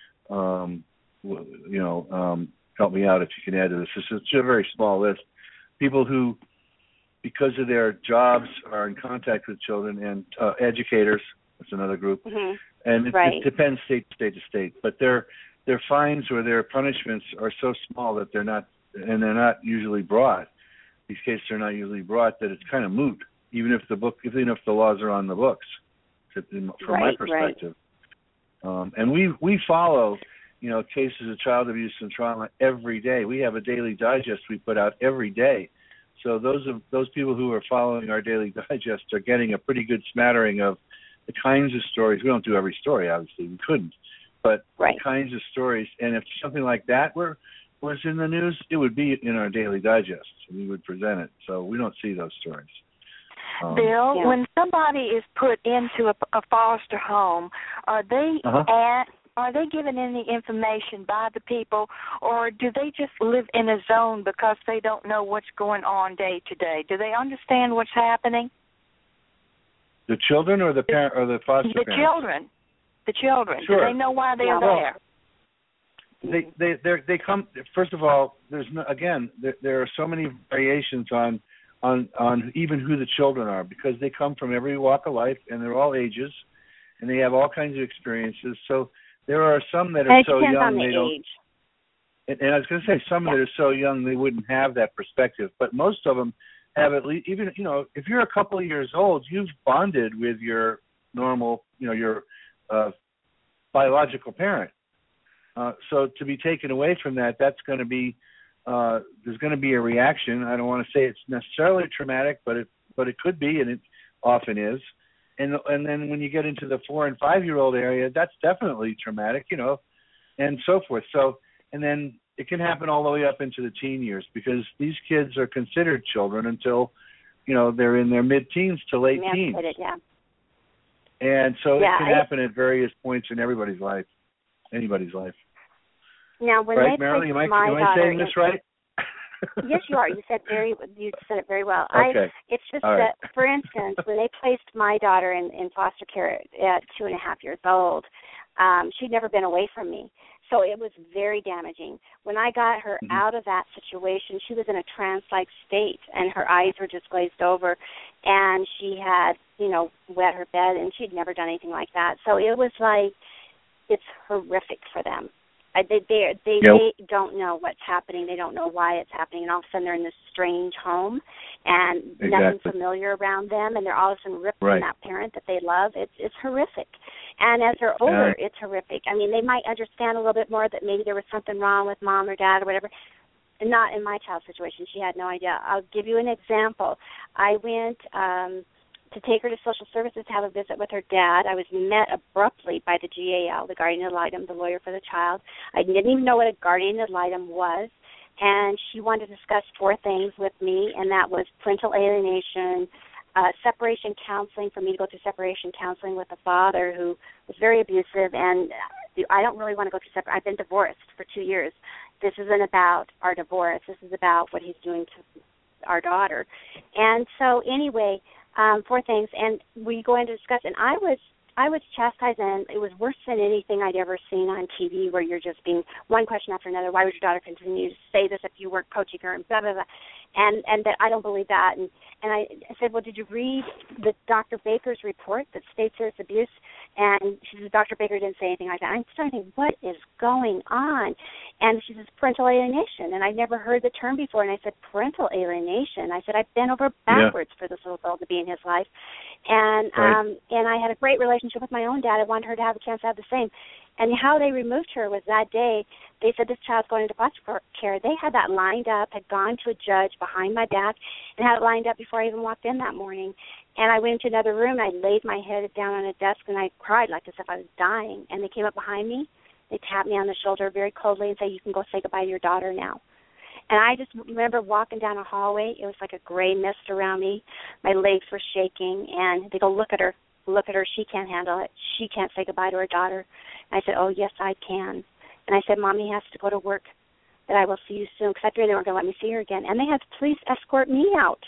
Help me out if you can add to this. It's a very small list. People who, because of their jobs, are in contact with children, and educators. That's another group. Mm-hmm. And it depends state to state. But their fines or their punishments are so small that they're not usually brought. These cases are not usually brought, that it's kind of moot, even if the laws are on the books. From my perspective, and we follow, cases of child abuse and trauma every day. We have a daily digest we put out every day. So those people who are following our daily digest are getting a pretty good smattering of the kinds of stories. We don't do every story, obviously. We couldn't. But the kinds of stories. And if something like that was in the news, it would be in our daily digest. We would present it. So we don't see those stories. Bill, when somebody is put into a foster home, are they given any information by the people, or do they just live in a zone because they don't know what's going on day to day? Do they understand what's happening? The children or the parent or the foster parents? The children. Sure. Do they know why they're there? They come. First of all, there are so many variations on even who the children are, because they come from every walk of life and they're all ages, and they have all kinds of experiences. So there are some that are so young they don't. Age. And I was going to say some that are so young they wouldn't have that perspective, but most of them have at least. Even if you're a couple of years old, you've bonded with your normal, your biological parent. So to be taken away from that, that's going to be. There's going to be a reaction. I don't want to say it's necessarily traumatic, but it could be, and it often is. And then when you get into the 4 and 5 year old area, that's definitely traumatic, and so forth. So, and then it can happen all the way up into the teen years, because these kids are considered children until, they're in their mid-teens to late teens. Yeah. And so it can happen at various points in anybody's life. Now, when right, they Marilyn, am I daughter saying this right? Yes, you are. You said it very well. Okay. It's just all right. that, for instance, when they placed my daughter in foster care at 2.5 years old, she'd never been away from me. So it was very damaging. When I got her out of that situation, she was in a trance-like state, and her eyes were just glazed over, and she had, wet her bed, and she'd never done anything like that. So it was like, it's horrific for them. They don't know what's happening. They don't know why it's happening, and all of a sudden they're in this strange home, and nothing familiar around them, and they're all of a sudden ripped from that parent that they love. It's horrific. And as they're older, it's horrific. I mean, they might understand a little bit more that maybe there was something wrong with mom or dad or whatever. Not in my child's situation. She had no idea. I'll give you an example. I went to take her to social services to have a visit with her dad. I was met abruptly by the GAL, the guardian ad litem, the lawyer for the child. I didn't even know what a guardian ad litem was, and she wanted to discuss 4 things with me, and that was parental alienation, separation counseling, for me to go through separation counseling with a father who was very abusive, and I don't really want to go through separation. I've been divorced for 2 years. This isn't about our divorce. This is about what he's doing to our daughter. And so anyway, 4 things, and we go in to discuss, and I was chastised, and it was worse than anything I'd ever seen on TV, where you're just being one question after another. Why would your daughter continue to say this if you weren't coaching her, and blah, blah, blah. And that I don't believe that. And I said, well, did you read the Dr. Baker's report that states there's abuse? And she said, Dr. Baker didn't say anything like that. I'm starting to think, what is going on? And she says, parental alienation. And I'd never heard the term before. And I said, parental alienation. I said, I've bent over backwards for this little girl to be in his life. And and I had a great relationship with my own dad. I wanted her to have a chance to have the same. And how they removed her was that day, they said, this child's going into foster care. They had that lined up, had gone to a judge behind my back, and had it lined up before I even walked in that morning. And I went into another room, and I laid my head down on a desk, and I cried like as if I was dying. And they came up behind me. They tapped me on the shoulder very coldly and said, you can go say goodbye to your daughter now. And I just remember walking down a hallway. It was like a gray mist around me. My legs were shaking, and they go, look at her. She can't handle it. She can't say goodbye to her daughter. And I said, oh, yes, I can. And I said, Mommy has to go to work, that I will see you soon, because I feared they weren't going to let me see her again. And they had the police escort me out.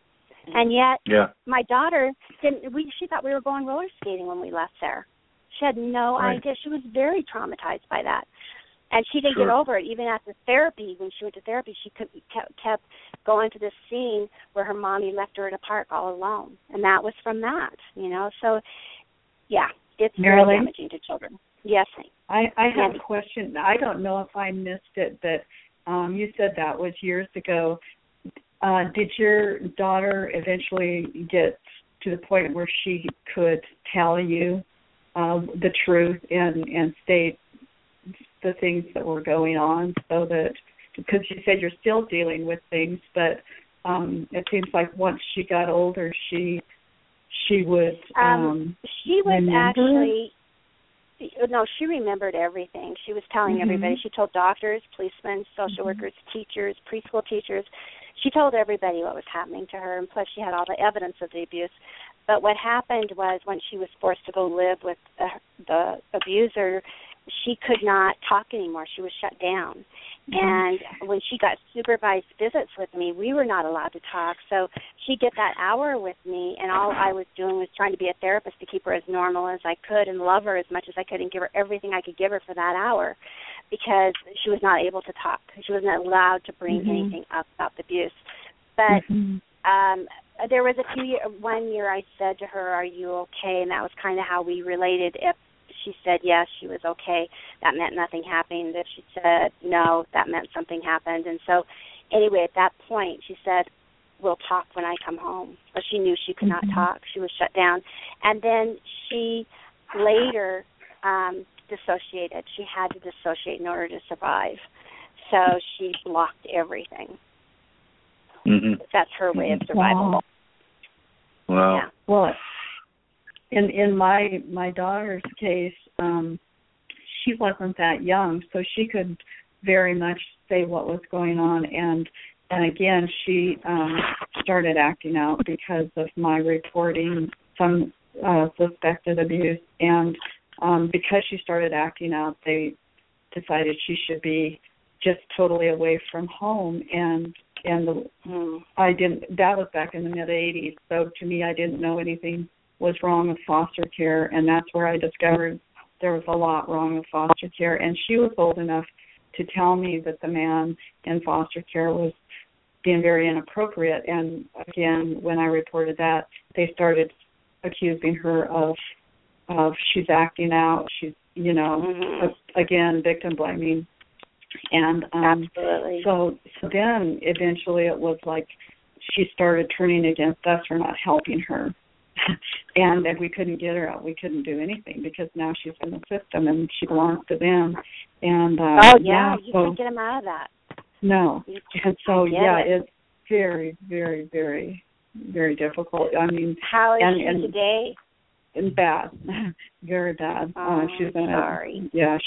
And yet my daughter she thought we were going roller skating when we left there. She had no idea. She was very traumatized by that. And she didn't get over it. Even after therapy, when she went to therapy, she kept going to this scene where her mommy left her in a park all alone. And that was from that, So, it's Marilyn? very damaging to children. Yes. I have a question. I don't know if I missed it, but you said that was years ago. Did your daughter eventually get to the point where she could tell you the truth and state the things that were going on, so that, because you said you're still dealing with things, but it seems like once she got older, she would she was actually she remembered everything. She was telling everybody. She told doctors, policemen, social workers, teachers, preschool teachers. She told everybody what was happening to her, and plus she had all the evidence of the abuse. But what happened was, when she was forced to go live with the abuser, she could not talk anymore. She was shut down. And when she got supervised visits with me, we were not allowed to talk. So she'd get that hour with me, and all I was doing was trying to be a therapist to keep her as normal as I could and love her as much as I could and give her everything I could give her for that hour, because she was not able to talk. She wasn't allowed to bring anything up about the abuse. But there was 1 year I said to her, are you okay? And that was kind of how we related. If she said yes, she was okay, that meant nothing happened. If she said no, that meant something happened. And so anyway, at that point, she said, we'll talk when I come home. But she knew she could not talk. She was shut down. And then she later dissociated. She had to dissociate in order to survive. So she blocked everything. That's her way of survival. Wow. Yeah. Well, in my daughter's case, she wasn't that young, so she could very much say what was going on, and again, she started acting out because of my reporting some suspected abuse, and because she started acting out, they decided she should be just totally away from home, and I didn't. That was back in the mid '80s, so to me, I didn't know anything was wrong with foster care, and that's where I discovered there was a lot wrong with foster care. And she was old enough to tell me that the man in foster care was being very inappropriate. And again, when I reported that, they started accusing her of she's acting out, she's, again, victim blaming. And absolutely. So then eventually it was like she started turning against us for not helping her. And we couldn't get her out. We couldn't do anything because now she's in the system and she belongs to them. And you can't get them out of that. No. And so it's very, very, very, very difficult. I mean, how is she today? Bad, very bad. Sorry.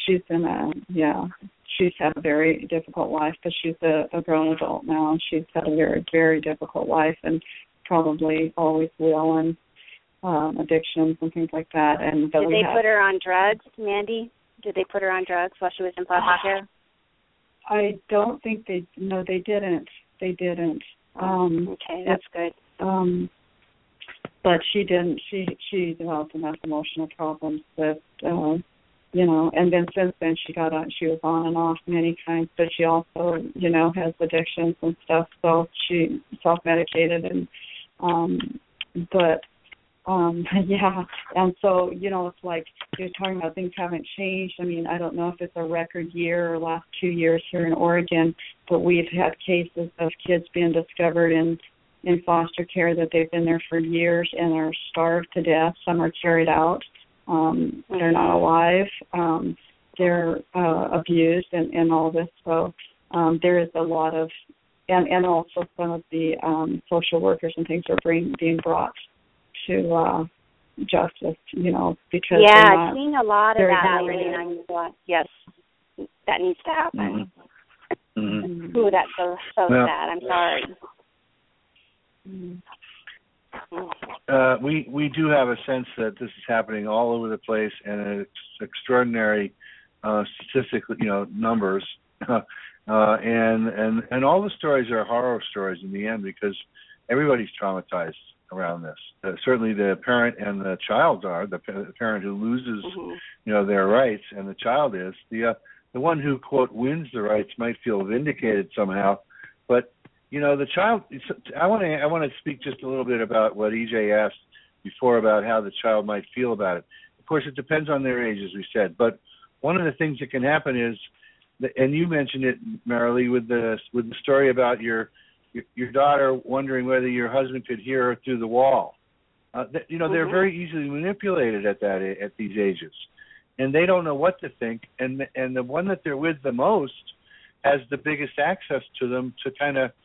She's had a very difficult life, but she's a grown adult now, and she's had a very, very difficult life, and probably always will, and addictions and things like that. And did they put her on drugs, Mandy? Did they put her on drugs while she was in foster care? I don't think they. No, they didn't. They didn't. Okay, that's good. But she didn't. She developed enough emotional problems that and then since then she was on and off many times, but she also has addictions and stuff. So she self-medicated and and so it's like you're talking about things haven't changed. I mean, I don't know if it's a record year or last 2 years here in Oregon, but we've had cases of kids being discovered in foster care that they've been there for years and are starved to death. Some are carried out. They're not alive. They're abused and all this. So there is a lot of, and also some of the social workers and things are being brought to justice, because I've seen a lot of that lately, and I'm glad. Yes, that needs to happen. Mm-hmm. Ooh, that's so sad. I'm sorry. We do have a sense that this is happening all over the place, and it's extraordinary statistical, numbers, and all the stories are horror stories in the end because everybody's traumatized around this. Certainly, the parent and the child are. The parent who loses, their rights, and the child is the one who quote wins the rights might feel vindicated somehow, but. The child. I want to speak just a little bit about what EJ asked before about how the child might feel about it. Of course, it depends on their age, as we said. But one of the things that can happen is, and you mentioned it, Marilee, with the story about your daughter wondering whether your husband could hear her through the wall. They're very easily manipulated at these ages, and they don't know what to think. And the one that they're with the most has the biggest access to them to kind of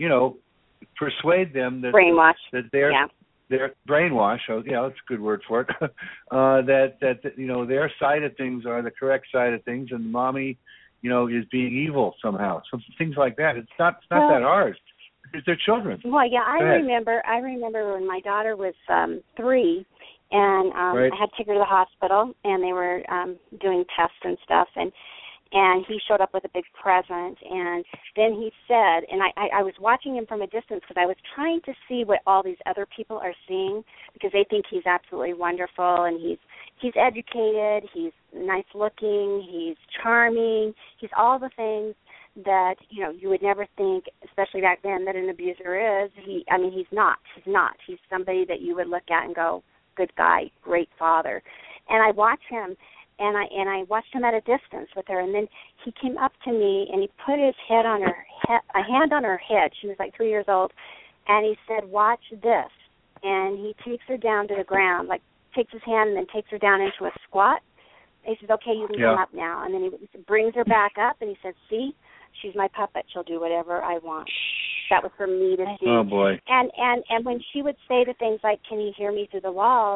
persuade them that brainwash. That they're brainwash. So that's a good word for it. that their side of things are the correct side of things, and mommy, is being evil somehow. So things like that. It's not that hard. They're children. Well, yeah, I remember when my daughter was 3, and I had to take her to the hospital, and they were doing tests and stuff, and he showed up with a big present, and then he said, and I was watching him from a distance because I was trying to see what all these other people are seeing because they think he's absolutely wonderful, and he's educated, he's nice looking, he's charming, he's all the things that, you would never think, especially back then, that an abuser is. He's not. He's somebody that you would look at and go, good guy, great father. And I watch him, and I watched him at a distance with her, and then he came up to me and he put his head on a hand on her head. She was like 3 years old, and he said, "Watch this." And he takes her down to the ground, like takes his hand and then takes her down into a squat. And he says, "Okay, you can come up now." And then he brings her back up, and he said, "See, she's my puppet. She'll do whatever I want." That was for me to see. Oh boy! And when she would say the things like, "Can you hear me through the walls?"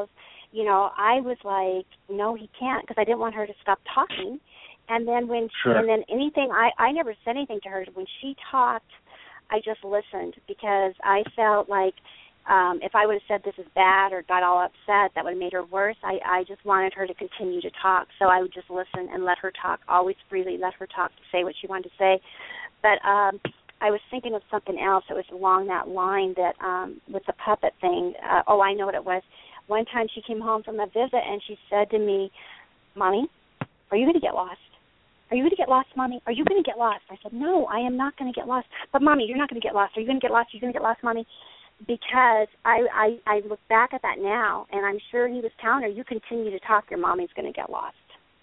I was like, no, he can't, because I didn't want her to stop talking. And then I never said anything to her. When she talked, I just listened, because I felt like if I would have said this is bad or got all upset, that would have made her worse. I just wanted her to continue to talk, so I would just listen and let her talk, always freely let her talk, to say what she wanted to say. But I was thinking of something else that was along that line, that with the puppet thing. I know what it was. One time she came home from a visit and she said to me, Mommy, are you going to get lost? Are you going to get lost, Mommy? Are you going to get lost? I said, no, I am not going to get lost. But, Mommy, you're not going to get lost. Are you going to get lost? Are you going to get lost, Mommy? Because I look back at that now, and I'm sure he was telling her, you continue to talk, your mommy's going to get lost.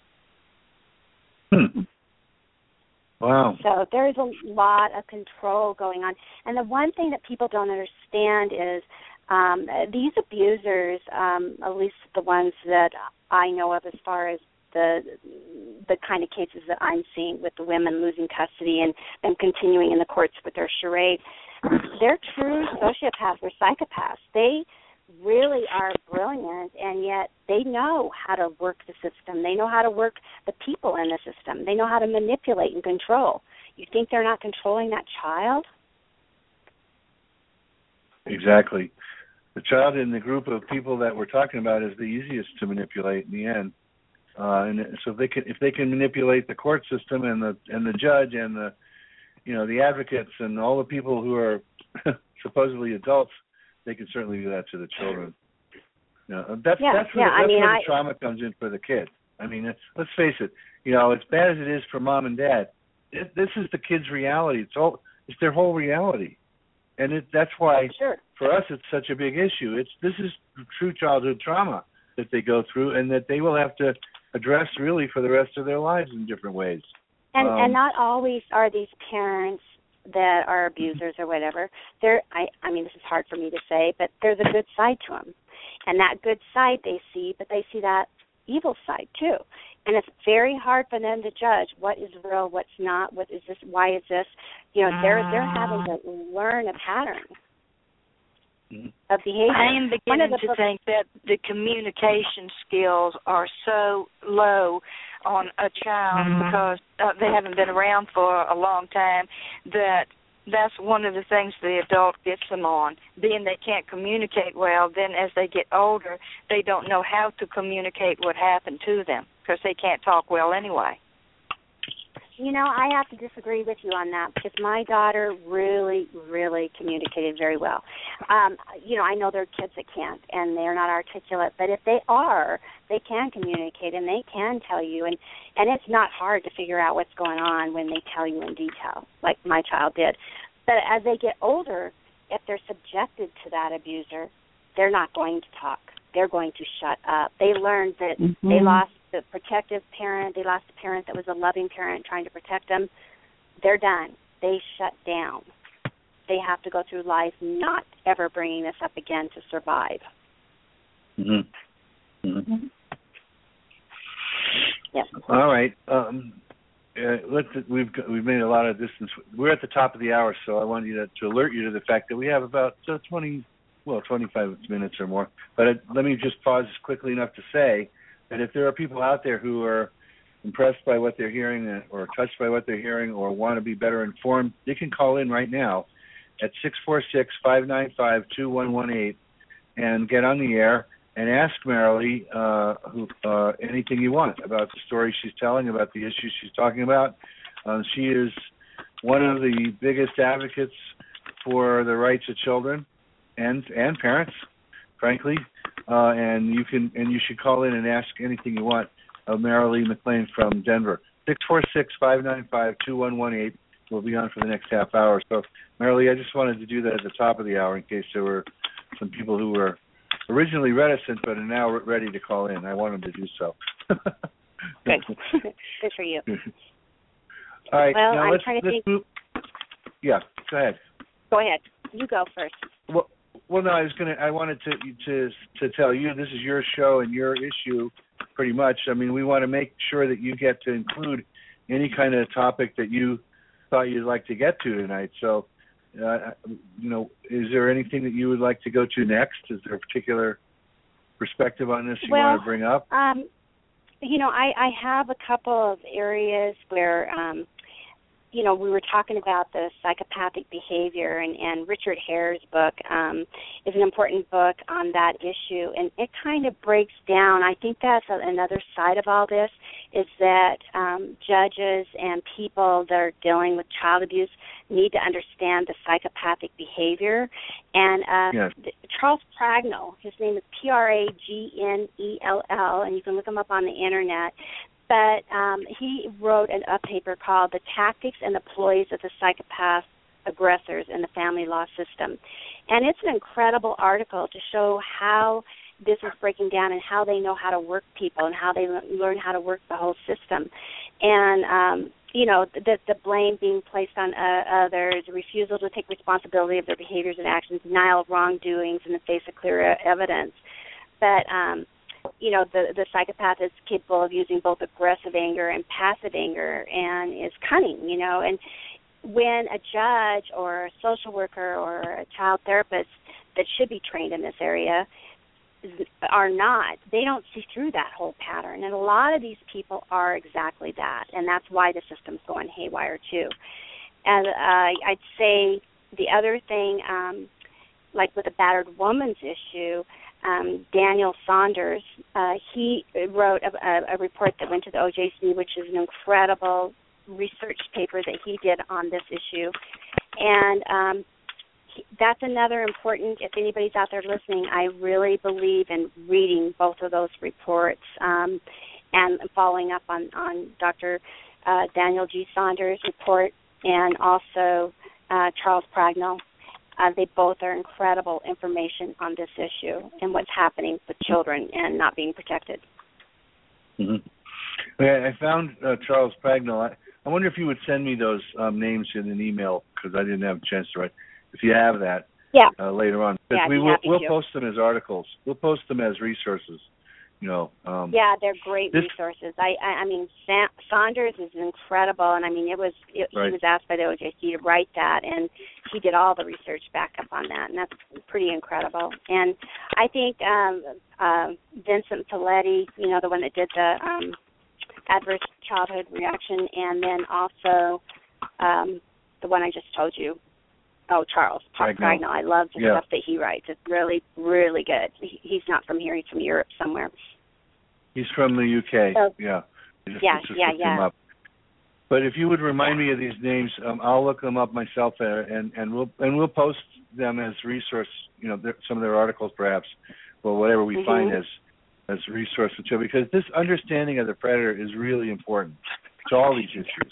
Wow. So there's a lot of control going on. And the one thing that people don't understand is these abusers, at least the ones that I know of, as far as the kind of cases that I'm seeing with the women losing custody and them continuing in the courts with their charade, they're true sociopaths or psychopaths. They really are brilliant, and yet they know how to work the system. They know how to work the people in the system. They know how to manipulate and control. You think they're not controlling that child? Exactly. The child in the group of people that we're talking about is the easiest to manipulate in the end. And so if they can manipulate the court system and the judge and the advocates and all the people who are supposedly adults, they can certainly do that to the children. That's where the trauma comes in for the kid. I mean, let's face it. As bad as it is for mom and dad, this is the kid's reality. It's their whole reality, and that's why for us it's such a big issue. This is true childhood trauma that they go through, and that they will have to address really for the rest of their lives in different ways. And not always are these parents that are abusers or whatever. I mean, this is hard for me to say, but there's a good side to them. And that good side they see, but they see that evil side too. And it's very hard for them to judge what is real, what's not, what is this, why is this. They're having to learn a pattern of behavior. I am beginning to think that the communication skills are so low on a child because they haven't been around for a long time, that's one of the things the adult gets them on. Being they can't communicate well, then as they get older, they don't know how to communicate what happened to them because they can't talk well anyway. I have to disagree with you on that, because my daughter really, really communicated very well. I know there are kids that can't, and they're not articulate, but if they are, they can communicate, and they can tell you, and it's not hard to figure out what's going on when they tell you in detail, like my child did. But as they get older, if they're subjected to that abuser, they're not going to talk. They're going to shut up. They learned that they lost the protective parent. They lost a parent that was a loving parent trying to protect them. They're done. They shut down. They have to go through life not ever bringing this up again to survive. Yep. All right. We've made a lot of distance. We're at the top of the hour, so I want you to alert you to the fact that we have about 25 minutes or more. But let me just pause quickly enough to say that if there are people out there who are impressed by what they're hearing or touched by what they're hearing or want to be better informed, they can call in right now at 646-595-2118 and get on the air and ask Marilee anything you want about the story she's telling, about the issues she's talking about. She is one of the biggest advocates for the rights of children and parents, frankly. And you should call in and ask anything you want of Marilee McLean from Denver. 646-595-2118. We'll be on for the next half hour. So, Marilee, I just wanted to do that at the top of the hour in case there were some people who were originally reticent but are now ready to call in. I want them to do so. Good. Good for you. All right. Well, now I'm trying to think. Yeah, go ahead. Go ahead. You go first. Well, no, I wanted to tell you this is your show and your issue, pretty much. I mean, we want to make sure that you get to include any kind of topic that you thought you'd like to get to tonight. So, is there anything that you would like to go to next? Is there a particular perspective on this you want to bring up? I have a couple of areas where, we were talking about the psychopathic behavior, and Richard Hare's book is an important book on that issue, and it kind of breaks down. I think that's another side of all this, is that judges and people that are dealing with child abuse need to understand the psychopathic behavior. And yes. Charles Pragnell, his name is Pragnell, and you can look him up on the internet. But he wrote a paper called The Tactics and the Ploys of the Psychopath Aggressors in the Family Law System. And it's an incredible article to show how this is breaking down and how they know how to work people and how they learn how to work the whole system. And, the blame being placed on others, refusal to take responsibility of their behaviors and actions, denial of wrongdoings in the face of clear evidence. But, the psychopath is capable of using both aggressive anger and passive anger, and is cunning, and when a judge or a social worker or a child therapist that should be trained in this area are not, they don't see through that whole pattern. And a lot of these people are exactly that, and that's why the system's going haywire too. And I'd say the other thing, like with the battered woman's issue, Daniel Saunders, he wrote a report that went to the OJC, which is an incredible research paper that he did on this issue. And that's another important, if anybody's out there listening, I really believe in reading both of those reports and following up on Dr. Daniel G. Saunders' report and also Charles Pragnell. They both are incredible information on this issue and what's happening with children and not being protected. Mm-hmm. I found Charles Pragnell. I wonder if you would send me those names in an email, because I didn't have a chance to write. If you have that, later on, yeah, we'll post them as articles. We'll post them as resources. They're great resources. I mean, Saunders is incredible, and I mean, he was asked by the OJC to write that, and he did all the research back up on that, and that's pretty incredible. And I think Vincent Paletti, the one that did the adverse childhood reaction, and then also the one I just told you. Oh, Charles Pragnell. I love the stuff that he writes. It's really, really good. He's not from here. He's from Europe somewhere. He's from the UK. So, yeah. Yeah. But if you would remind me of these names, I'll look them up myself, and we'll post them as resource. Some of their articles, perhaps, or whatever we find as resource material, because this understanding of the predator is really important to all these issues.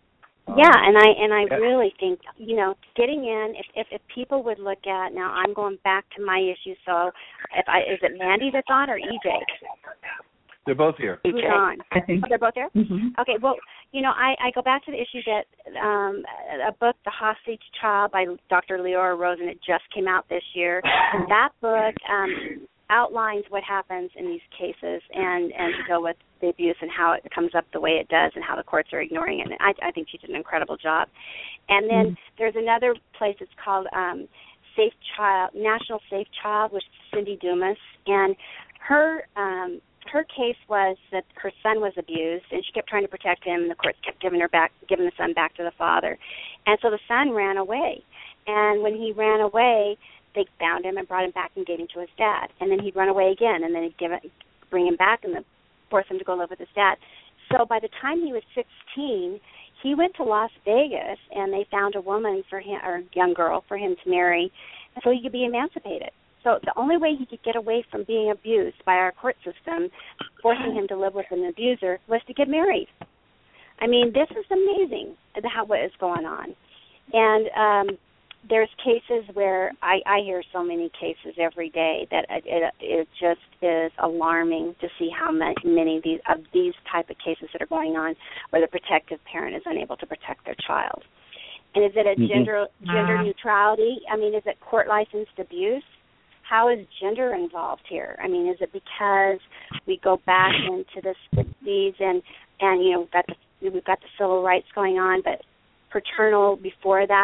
And I really think, getting in, if people would look at, now I'm going back to my issue, so is it Mandy that's on or EJ? They're both here. Who's on? I think. Oh, they're both there? Mm-hmm. Okay, well, I go back to the issue that a book, The Hostage Child by Dr. Leora Rosen, it just came out this year. And that book outlines what happens in these cases and to go with the abuse and how it comes up the way it does and how the courts are ignoring it. And I think she did an incredible job. And then there's another place, it's called Safe Child, National Safe Child, which is Cindy Dumas. And her case was that her son was abused, and she kept trying to protect him, and the courts kept giving the son back to the father. And so the son ran away. And when he ran away, they found him and brought him back and gave him to his dad. And then he'd run away again, and then he'd bring him back and force him to go live with his dad. So by the time he was 16, he went to Las Vegas, and they found a woman for him, or a young girl for him to marry, so he could be emancipated. So the only way he could get away from being abused by our court system, forcing him to live with an abuser, was to get married. I mean, this is amazing what is going on. And there's cases where I hear so many cases every day that it just is alarming to see how many of these type of cases that are going on where the protective parent is unable to protect their child. And is it a gender neutrality? I mean, is it court licensed abuse? How is gender involved here? I mean, is it because we go back into the 60s and we've got the civil rights going on, but paternal before that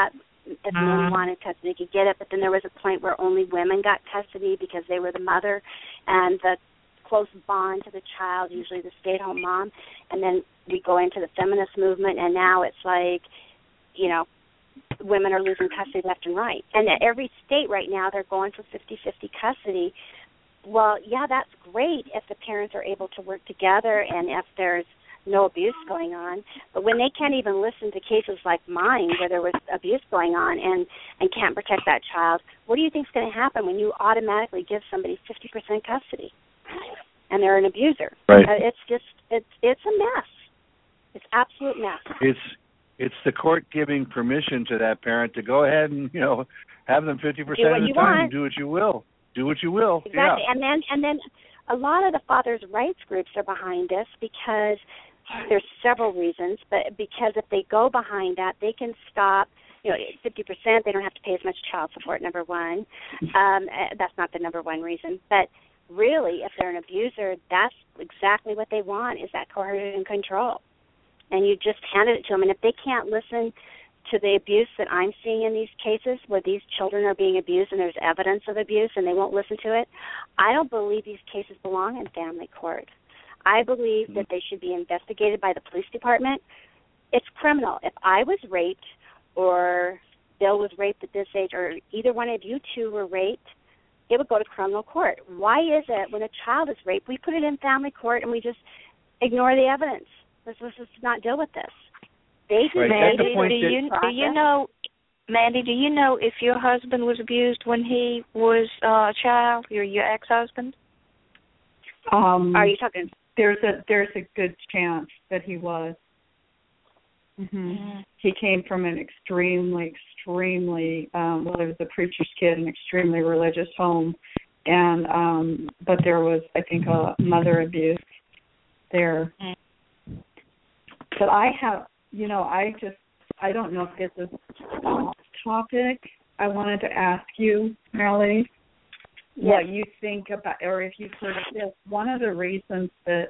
if men wanted custody, they could get it. But then there was a point where only women got custody because they were the mother and the close bond to the child, usually the stay-at-home mom. And then we go into the feminist movement, and now it's like, you know, women are losing custody left and right. And at every state right now, they're going for 50-50 custody. Well, yeah, that's great if the parents are able to work together and if there's no abuse going on. But when they can't even listen to cases like mine where there was abuse going on and can't protect that child, what do you think is going to happen when you automatically give somebody 50% custody and they're an abuser? Right. It's a mess. It's absolute mess. It's the court giving permission to that parent to go ahead and, you know, have them 50% of the time and do what you will. Do what you will. Exactly. Yeah. And then a lot of the fathers' rights groups are behind this because there's several reasons, but because if they go behind that, they can stop, you know, 50%, they don't have to pay as much child support, number one. That's not the number one reason. But really, if they're an abuser, that's exactly what they want, is that coercion and control. And you just handed it to them. And if they can't listen to the abuse that I'm seeing in these cases where these children are being abused and there's evidence of abuse and they won't listen to it, I don't believe these cases belong in family court. I believe that they should be investigated by the police department. It's criminal. If I was raped or Bill was raped at this age or either one of you two were raped, it would go to criminal court. Why is it when a child is raped, we put it in family court and we just ignore the evidence? Let's just not deal with this. Mandy, do you know if your husband was abused when he was a child, your ex-husband? Are you talking? There's a good chance that he was. Mm-hmm. He came from an extremely, well, he was a preacher's kid, an extremely religious home, and but there was, I think, a mother abuse there. But I have, you know, I don't know if this is a topic. I wanted to ask you, Marilee, what you think about, or if you've heard of this. One of the reasons that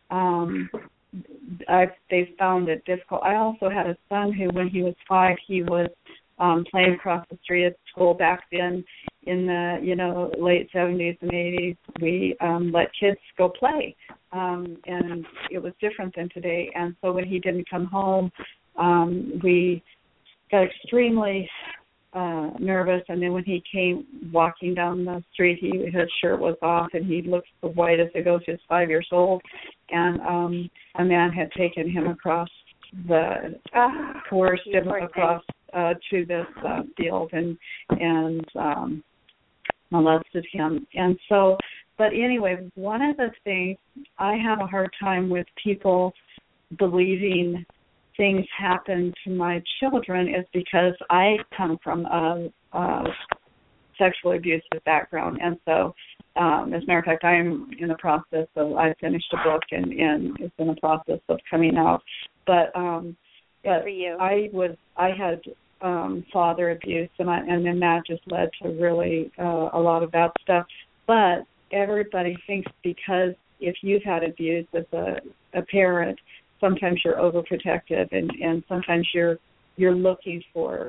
they found it difficult. I also had a son who, when he was 5, he was playing across the street at school. Back then, in the late 70s and 80s, we let kids go play, and it was different than today. And so when he didn't come home, we got extremely nervous. And then when he came walking down the street, his shirt was off and he looked as white as a ghost. He was 5 years old, and a man had taken him across coerced him across to this field and molested him. And so, but anyway, one of the things I have a hard time with people believing things happen to my children is because I come from a sexually abusive background. And so, as a matter of fact, I'm in the process of, I finished a book and it's in the process of coming out. But for you. I had father abuse, and then that just led to really a lot of that stuff. But everybody thinks because if you've had abuse as a parent, sometimes you're overprotective, and sometimes you're looking for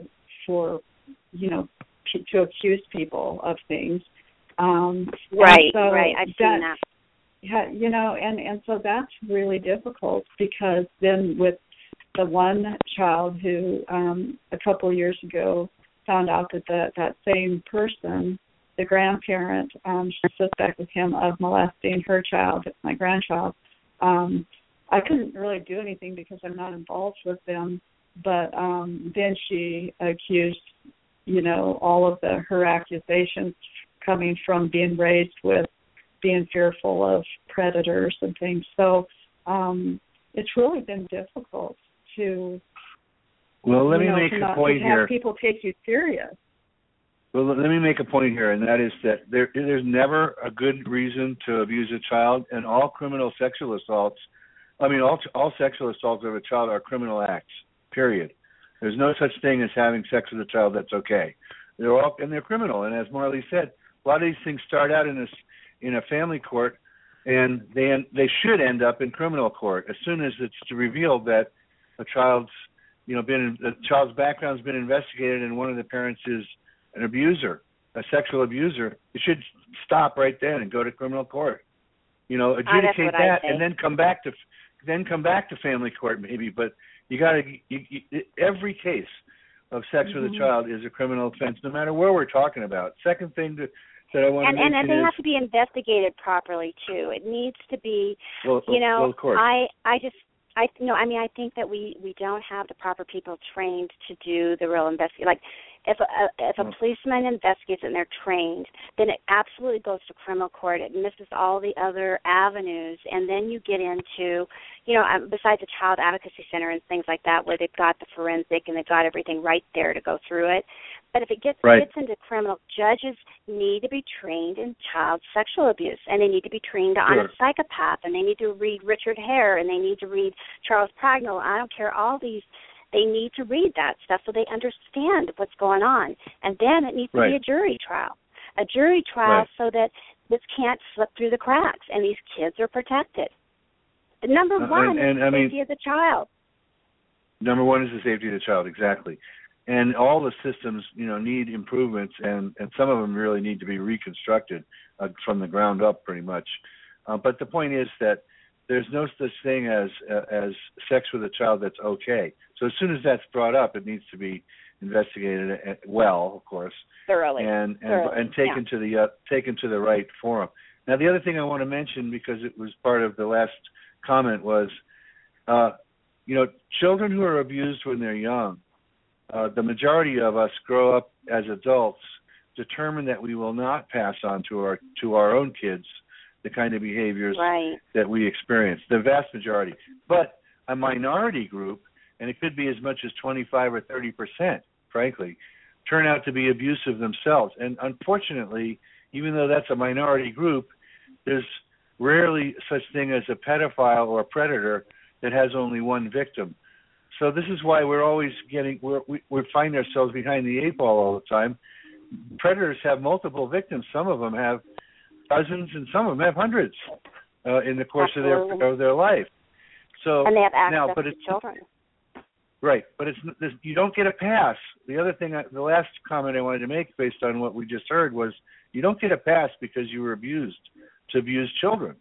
to accuse people of things. Right. I've seen that. Yeah, and so that's really difficult, because then with the one child who a couple of years ago found out that same person, the grandparent, suspected him of molesting her child, my grandchild. I couldn't really do anything because I'm not involved with them, but then she accused, all of her accusations coming from being raised with being fearful of predators and things. So it's really been difficult to let me make a point here. Have people take you serious. Well, let me make a point here, and that is that there's never a good reason to abuse a child, and all criminal sexual assaults, all sexual assaults of a child are criminal acts, period. There's no such thing as having sex with a child that's okay. They're criminal, and as Marlee said, a lot of these things start out in a family court, and they should end up in criminal court as soon as it's revealed that a child's the child's background's been investigated and one of the parents is an abuser, a sexual abuser, it should stop right then and go to criminal court. Adjudicate that and then come back to family court maybe. But you got to every case of sex with a child is a criminal offense, no matter where we're talking about. Second thing that I want to mention and they have to be investigated properly too. It needs to be, well, of course. I think that we don't have the proper people trained to do the real investigation. Like, if a policeman investigates and they're trained, then it absolutely goes to criminal court. It misses all the other avenues, and then you get into, besides the Child Advocacy Center and things like that, where they've got the forensic and they've got everything right there to go through it. But if it gets into criminal, judges need to be trained in child sexual abuse, and they need to be trained on a psychopath, and they need to read Richard Hare, and they need to read Charles Pragnell. I don't care, all these. They need to read that stuff so they understand what's going on. And then it needs to be a jury trial. A jury trial so that this can't slip through the cracks and these kids are protected. The number one is the safety of the child. Number one is the safety of the child, exactly. And all the systems, need improvements, and some of them really need to be reconstructed from the ground up pretty much. But the point is that there's no such thing as sex with a child that's okay. So as soon as that's brought up, it needs to be investigated well, of course, thoroughly, and taken to the right forum. Now, the other thing I want to mention, because it was part of the last comment, was children who are abused when they're young. The majority of us grow up as adults determined that we will not pass on to our own kids the kind of behaviors that we experience, the vast majority. But a minority group, and it could be as much as 25 or 30%, frankly, turn out to be abusive themselves. And unfortunately, even though that's a minority group, there's rarely such thing as a pedophile or a predator that has only one victim. So this is why we're always we find ourselves behind the eight ball all the time. Predators have multiple victims. Some of them have dozens, and some of them have hundreds in the course of their life. So and they have access to children. Right, but you don't get a pass. The other thing, the last comment I wanted to make based on what we just heard was, you don't get a pass because you were abused to abuse children.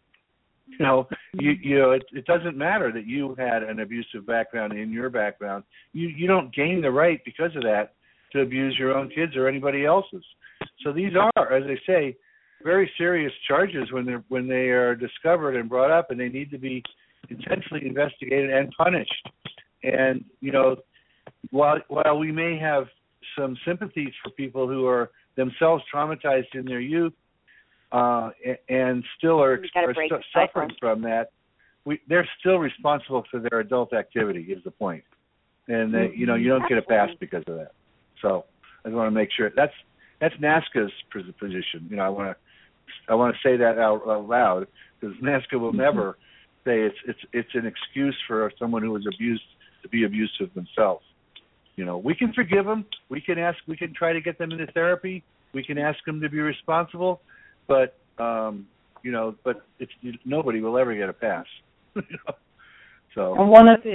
It doesn't matter that you had an abusive background in your background. You don't gain the right because of that to abuse your own kids or anybody else's. So these are, as I say, very serious charges when they are discovered and brought up, and they need to be intensely investigated and punished. And while we may have some sympathies for people who are themselves traumatized in their youth and still are suffering from that, they're still responsible for their adult activity. Is the point? And you don't get a pass because of that. So I just want to make sure that's NAASCA's position. I want to say that out loud, because NAASCA will never say it's an excuse for someone who was abused to be abusive themselves. We can forgive them. We can try to get them into therapy. We can ask them to be responsible, but nobody will ever get a pass. So and one of the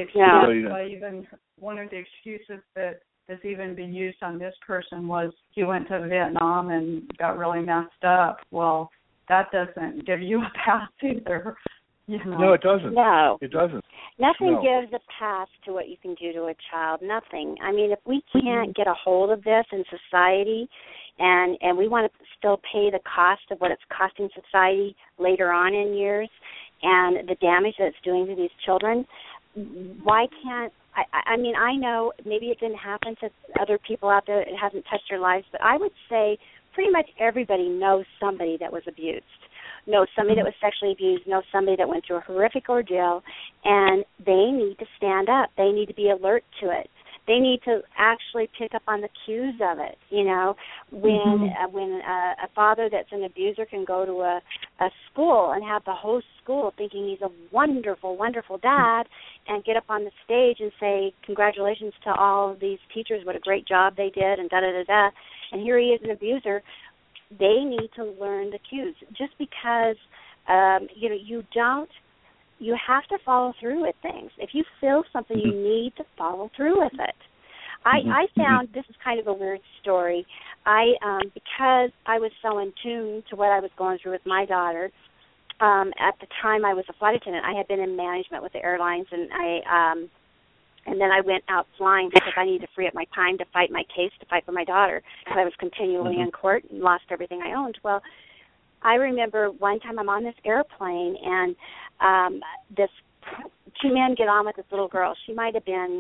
excuses that has even been used on this person was he went to Vietnam and got really messed up. Well, that doesn't give you a pass either. No, it doesn't. No. It doesn't. Nothing gives a pass to what you can do to a child. Nothing. I mean, if we can't get a hold of this in society and we want to still pay the cost of what it's costing society later on in years and the damage that it's doing to these children, why can't I know maybe it didn't happen to other people out there, it hasn't touched their lives, but I would say pretty much everybody knows somebody that was abused, knows somebody that was sexually abused, knows somebody that went through a horrific ordeal, and they need to stand up. They need to be alert to it. They need to actually pick up on the cues of it. When a father that's an abuser can go to a school and have the whole school thinking he's a wonderful, wonderful dad, and get up on the stage and say, congratulations to all of these teachers, what a great job they did, and da-da-da-da, and here he is an abuser, they need to learn the cues. Just because, you don't you have to follow through with things. If you feel something, you need to follow through with it. I found, this is kind of a weird story, because I was so in tune to what I was going through with my daughter, at the time I was a flight attendant. I had been in management with the airlines, and then I went out flying because I needed to free up my time to fight my case, to fight for my daughter, because I was continually in court and lost everything I owned. Well, I remember one time I'm on this airplane, and this two men get on with this little girl. She might have been,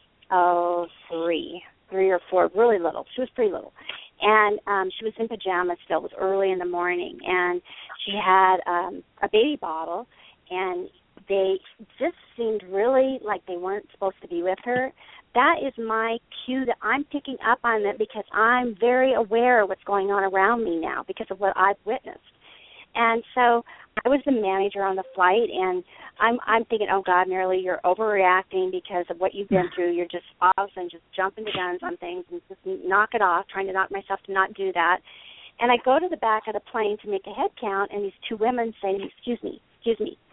three or four, really little. She was pretty little. And she was in pajamas still. It was early in the morning. And she had a baby bottle, and they just seemed really like they weren't supposed to be with her. That is my cue that I'm picking up on it, because I'm very aware of what's going on around me now because of what I've witnessed. And so I was the manager on the flight, and I'm thinking, oh, God, Marilee, you're overreacting because of what you've been through. You're just off and just jumping the guns on things and just knock it off, trying to knock myself to not do that. And I go to the back of the plane to make a head count, and these two women say, excuse me, you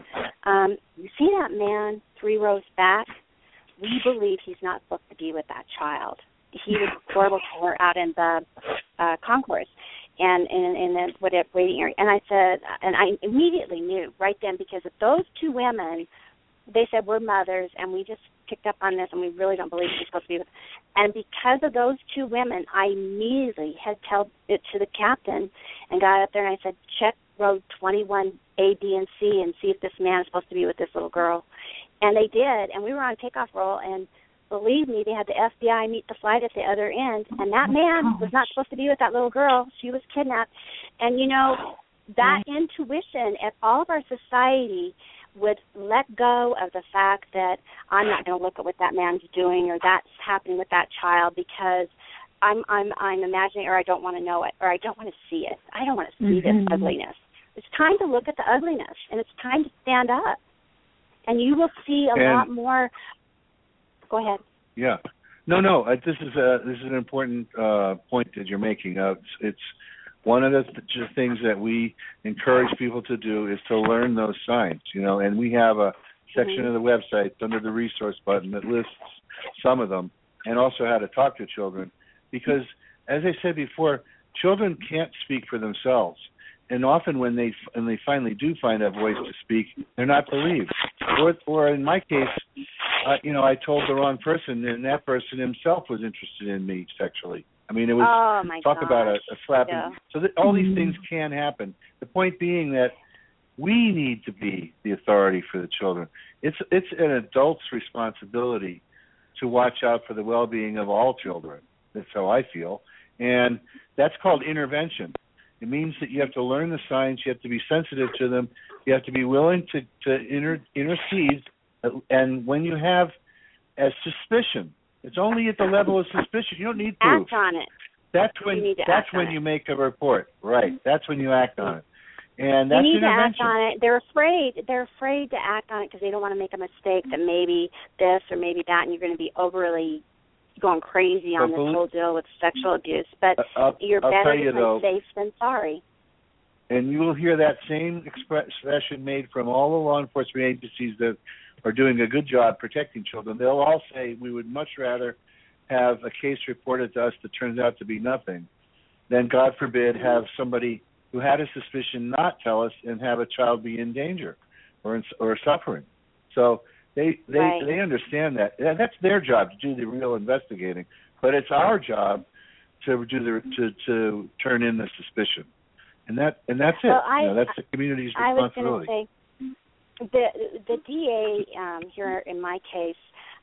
see that man 3 rows back? We believe he's not supposed to be with that child. He was horrible to her out in the concourse and in the waiting area. And I said, and I immediately knew right then, because of those two women, they said, we're mothers, and we just picked up on this, and we really don't believe she's supposed to be with. And because of those two women, I immediately had told it to the captain and got up there, and I said, check row 21 A, B, and C and see if this man is supposed to be with this little girl. And they did, and we were on takeoff roll, and believe me, they had the FBI meet the flight at the other end, and that man was not supposed to be with that little girl. She was kidnapped. And, you know, that intuition, if all of our society would let go of the fact that I'm not going to look at what that man's doing or that's happening with that child because I'm imagining, or I don't want to know it, or I don't want to see it. I don't want to see this ugliness. It's time to look at the ugliness, and it's time to stand up. And you will see a lot more. Go ahead. Yeah. No. This is an important point that you're making. It's one of the things that we encourage people to do is to learn those signs. You know, and we have a section of the website under the resource button that lists some of them, and also how to talk to children. Because, as I said before, children can't speak for themselves. And often when they finally do find a voice to speak, they're not believed. Or in my case, I told the wrong person, and that person himself was interested in me sexually. I mean, it was about a slapping. Yeah. So all these things can happen. The point being that we need to be the authority for the children. It's an adult's responsibility to watch out for the well-being of all children. That's how I feel. And that's called intervention. It means that you have to learn the signs, you have to be sensitive to them, you have to be willing to intercede, and when you have a suspicion, it's only at the level of suspicion. You don't need proof. Act on it. That's when you make a report. Right. That's when you act on it. And that's you need intervention. to act on it. They're afraid to act on it because they don't want to make a mistake that maybe this or maybe that, and you're going to be overly going crazy on this whole deal with sexual abuse. But you're better to play safe than sorry. And you will hear that same expression made from all the law enforcement agencies that are doing a good job protecting children. They'll all say we would much rather have a case reported to us that turns out to be nothing than, God forbid, have somebody who had a suspicion not tell us and have a child be in danger or suffering. So they understand that. That's their job to do the real investigating, but it's our job to to turn in the suspicion, and that's it. Well, that's the community's responsibility. I was going to say the DA here in my case,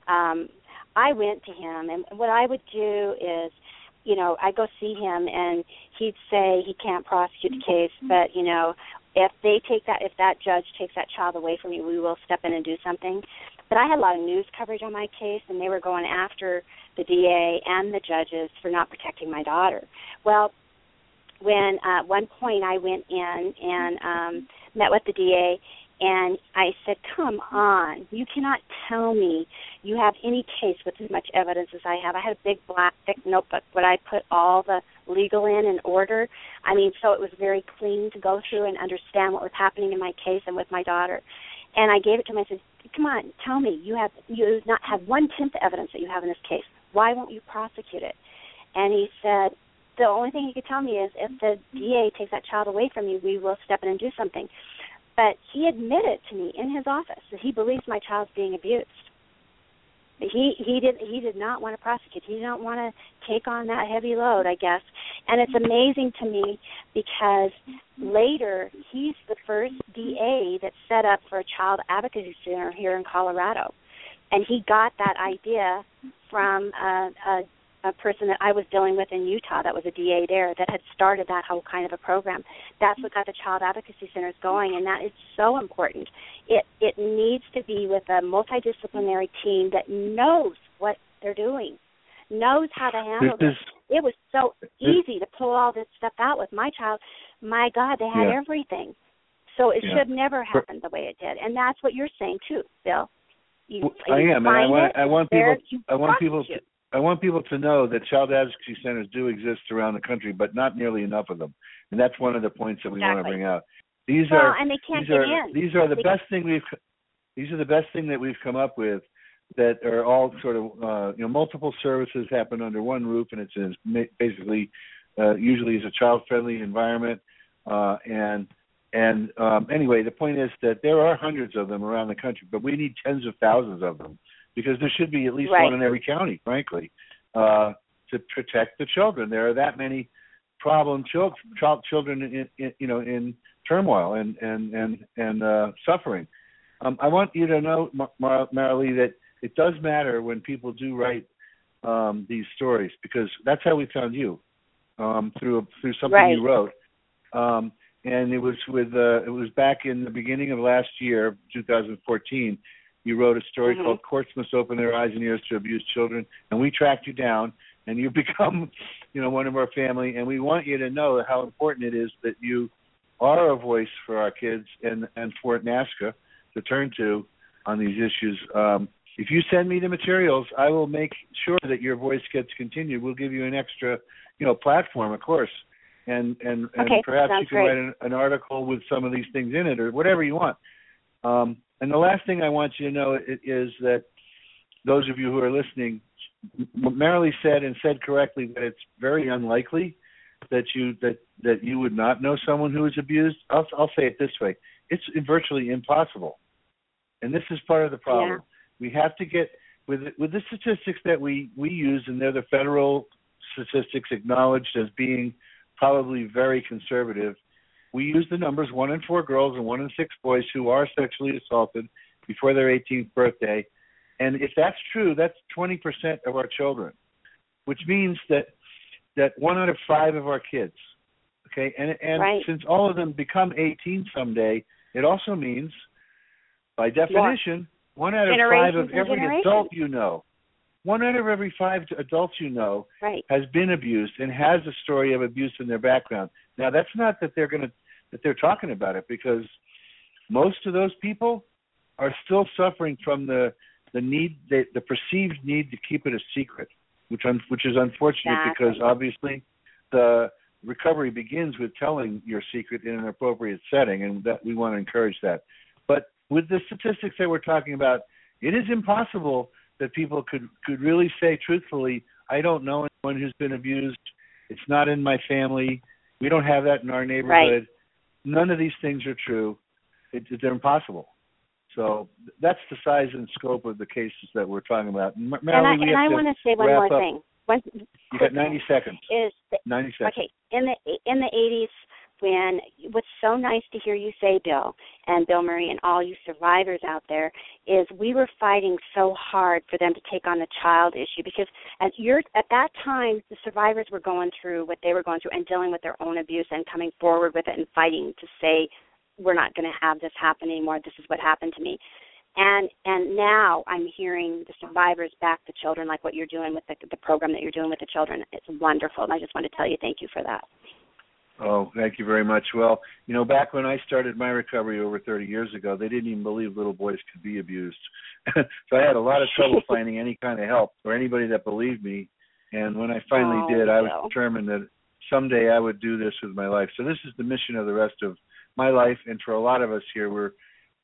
I went to him, and what I would do is, I go see him, and he'd say he can't prosecute the case, but if that judge takes that child away from you, we will step in and do something. But I had a lot of news coverage on my case, and they were going after the DA and the judges for not protecting my daughter. Well, when at one point I went in and met with the DA, and I said, come on, you cannot tell me you have any case with as much evidence as I have. I had a big black thick notebook where I put all the legal in order. So it was very clean to go through and understand what was happening in my case and with my daughter. And I gave it to him. I said, come on, tell me, you not have 1/10 evidence that you have in this case. Why won't you prosecute it? And he said, the only thing he could tell me is if the DA takes that child away from you, we will step in and do something. But he admitted to me in his office that he believes my child's being abused. He did not want to prosecute. He did not want to take on that heavy load, I guess. And it's amazing to me because later he's the first DA that set up for a child advocacy center here in Colorado. And he got that idea from a person that I was dealing with in Utah that was a DA there that had started that whole kind of a program. That's what got the child advocacy centers going, and that is so important. It needs to be with a multidisciplinary team that knows what they're doing, knows how to handle this. It was so easy to pull all this stuff out with my child. My God, they had everything. So it should never happen the way it did, and that's what you're saying too, Bill. I want people to know that child advocacy centers do exist around the country, but not nearly enough of them. And that's one of the points that we want to bring out. These are the best thing that we've come up with that are all sort of multiple services happen under one roof, and it's basically usually is a child-friendly environment. Anyway, the point is that there are hundreds of them around the country, but we need tens of thousands of them, because there should be at least one in every county, frankly, to protect the children. There are that many problem children in turmoil and suffering. I want you to know, Marilee, that it does matter when people do write these stories, because that's how we found you, through something you wrote. And it was back in the beginning of last year, 2014. You wrote a story called "Courts Must Open Their Eyes and Ears to Abused Children," and we tracked you down, and you've become, one of our family. And we want you to know how important it is that you are a voice for our kids and for NAASCA to turn to on these issues. If you send me the materials, I will make sure that your voice gets continued. We'll give you an extra, platform, of course, and perhaps you can write an article with some of these things in it, or whatever you want. And the last thing I want you to know is that those of you who are listening, Marilee said correctly that it's very unlikely that you would not know someone who is abused. I'll say it this way: it's virtually impossible, and this is part of the problem. Yeah. We have to get with the statistics that we use, and they're the federal statistics acknowledged as being probably very conservative. We use the numbers 1 in 4 girls and 1 in 6 boys who are sexually assaulted before their 18th birthday. And if that's true, that's 20% of our children, which means that 1 out of 5 of our kids, okay? And since all of them become 18 someday, it also means, by definition, 1 out of 5 of every adult you know, 1 out of every 5 adults you know has been abused and has a story of abuse in their background. Now, that's not that they're talking about it, because most of those people are still suffering from the need, the perceived need to keep it a secret, which is unfortunate because obviously the recovery begins with telling your secret in an appropriate setting, and that we want to encourage that. But with the statistics that we're talking about, it is impossible that people could really say truthfully, I don't know anyone who's been abused. It's not in my family. We don't have that in our neighborhood. None of these things are true. They're impossible. So that's the size and scope of the cases that we're talking about. Marilee, I want to say one more thing. You got 90 seconds. 90 seconds. Okay. In the 80s, when it was so nice to hear you say, Bill, and Bill Murray and all you survivors out there, is we were fighting so hard for them to take on the child issue, because at that time, the survivors were going through what they were going through and dealing with their own abuse and coming forward with it and fighting to say, we're not going to have this happen anymore. This is what happened to me. And now I'm hearing the survivors back the children, like what you're doing with the program that you're doing with the children. It's wonderful, and I just want to tell you thank you for that. Oh, thank you very much. Well, back when I started my recovery over 30 years ago, they didn't even believe little boys could be abused. So I had a lot of trouble finding any kind of help or anybody that believed me. And when I finally did, I was determined that someday I would do this with my life. So this is the mission of the rest of my life. And for a lot of us here, we're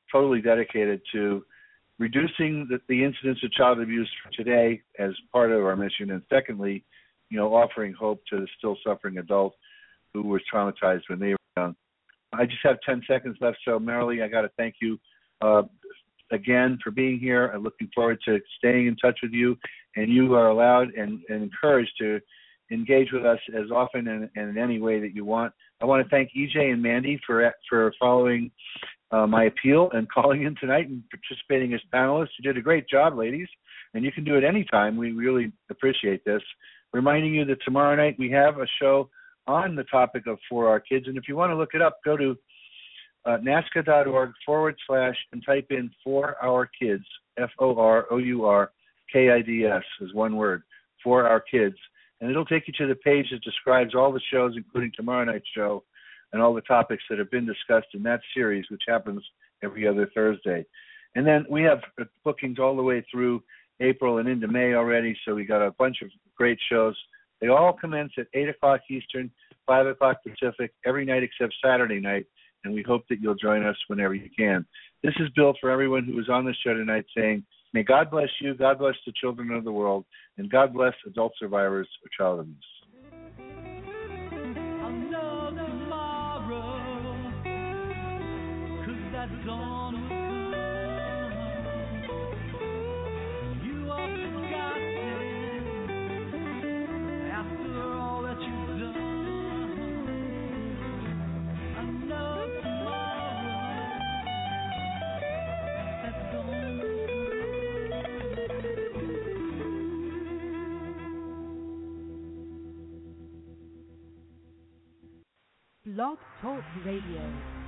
totally dedicated to reducing the incidence of child abuse for today as part of our mission, and secondly, offering hope to the still suffering adult who was traumatized when they were young. I just have 10 seconds left, so Marilee, I got to thank you again for being here. I'm looking forward to staying in touch with you, and you are allowed and encouraged to engage with us as often and in any way that you want. I want to thank EJ and Mandy for following my appeal and calling in tonight and participating as panelists. You did a great job, ladies, and you can do it anytime. We really appreciate this. Reminding you that tomorrow night we have a show on the topic of For Our Kids, and if you want to look it up, go to NAASCA.org / and type in For Our Kids, FOROURKIDS is one word, For Our Kids, and it'll take you to the page that describes all the shows, including tomorrow night's show, and all the topics that have been discussed in that series, which happens every other Thursday. And then we have bookings all the way through April and into May already, so we got a bunch of great shows. They all commence at 8 o'clock Eastern, 5 o'clock Pacific, every night except Saturday night, and we hope that you'll join us whenever you can. This is Bill for everyone who is on the show tonight saying, may God bless you, God bless the children of the world, and God bless adult survivors of child abuse. I'll know tomorrow, 'cause that dawn will come. You are forgotten after all that you've done. I know tomorrow, that dawn will Blog Talk Radio.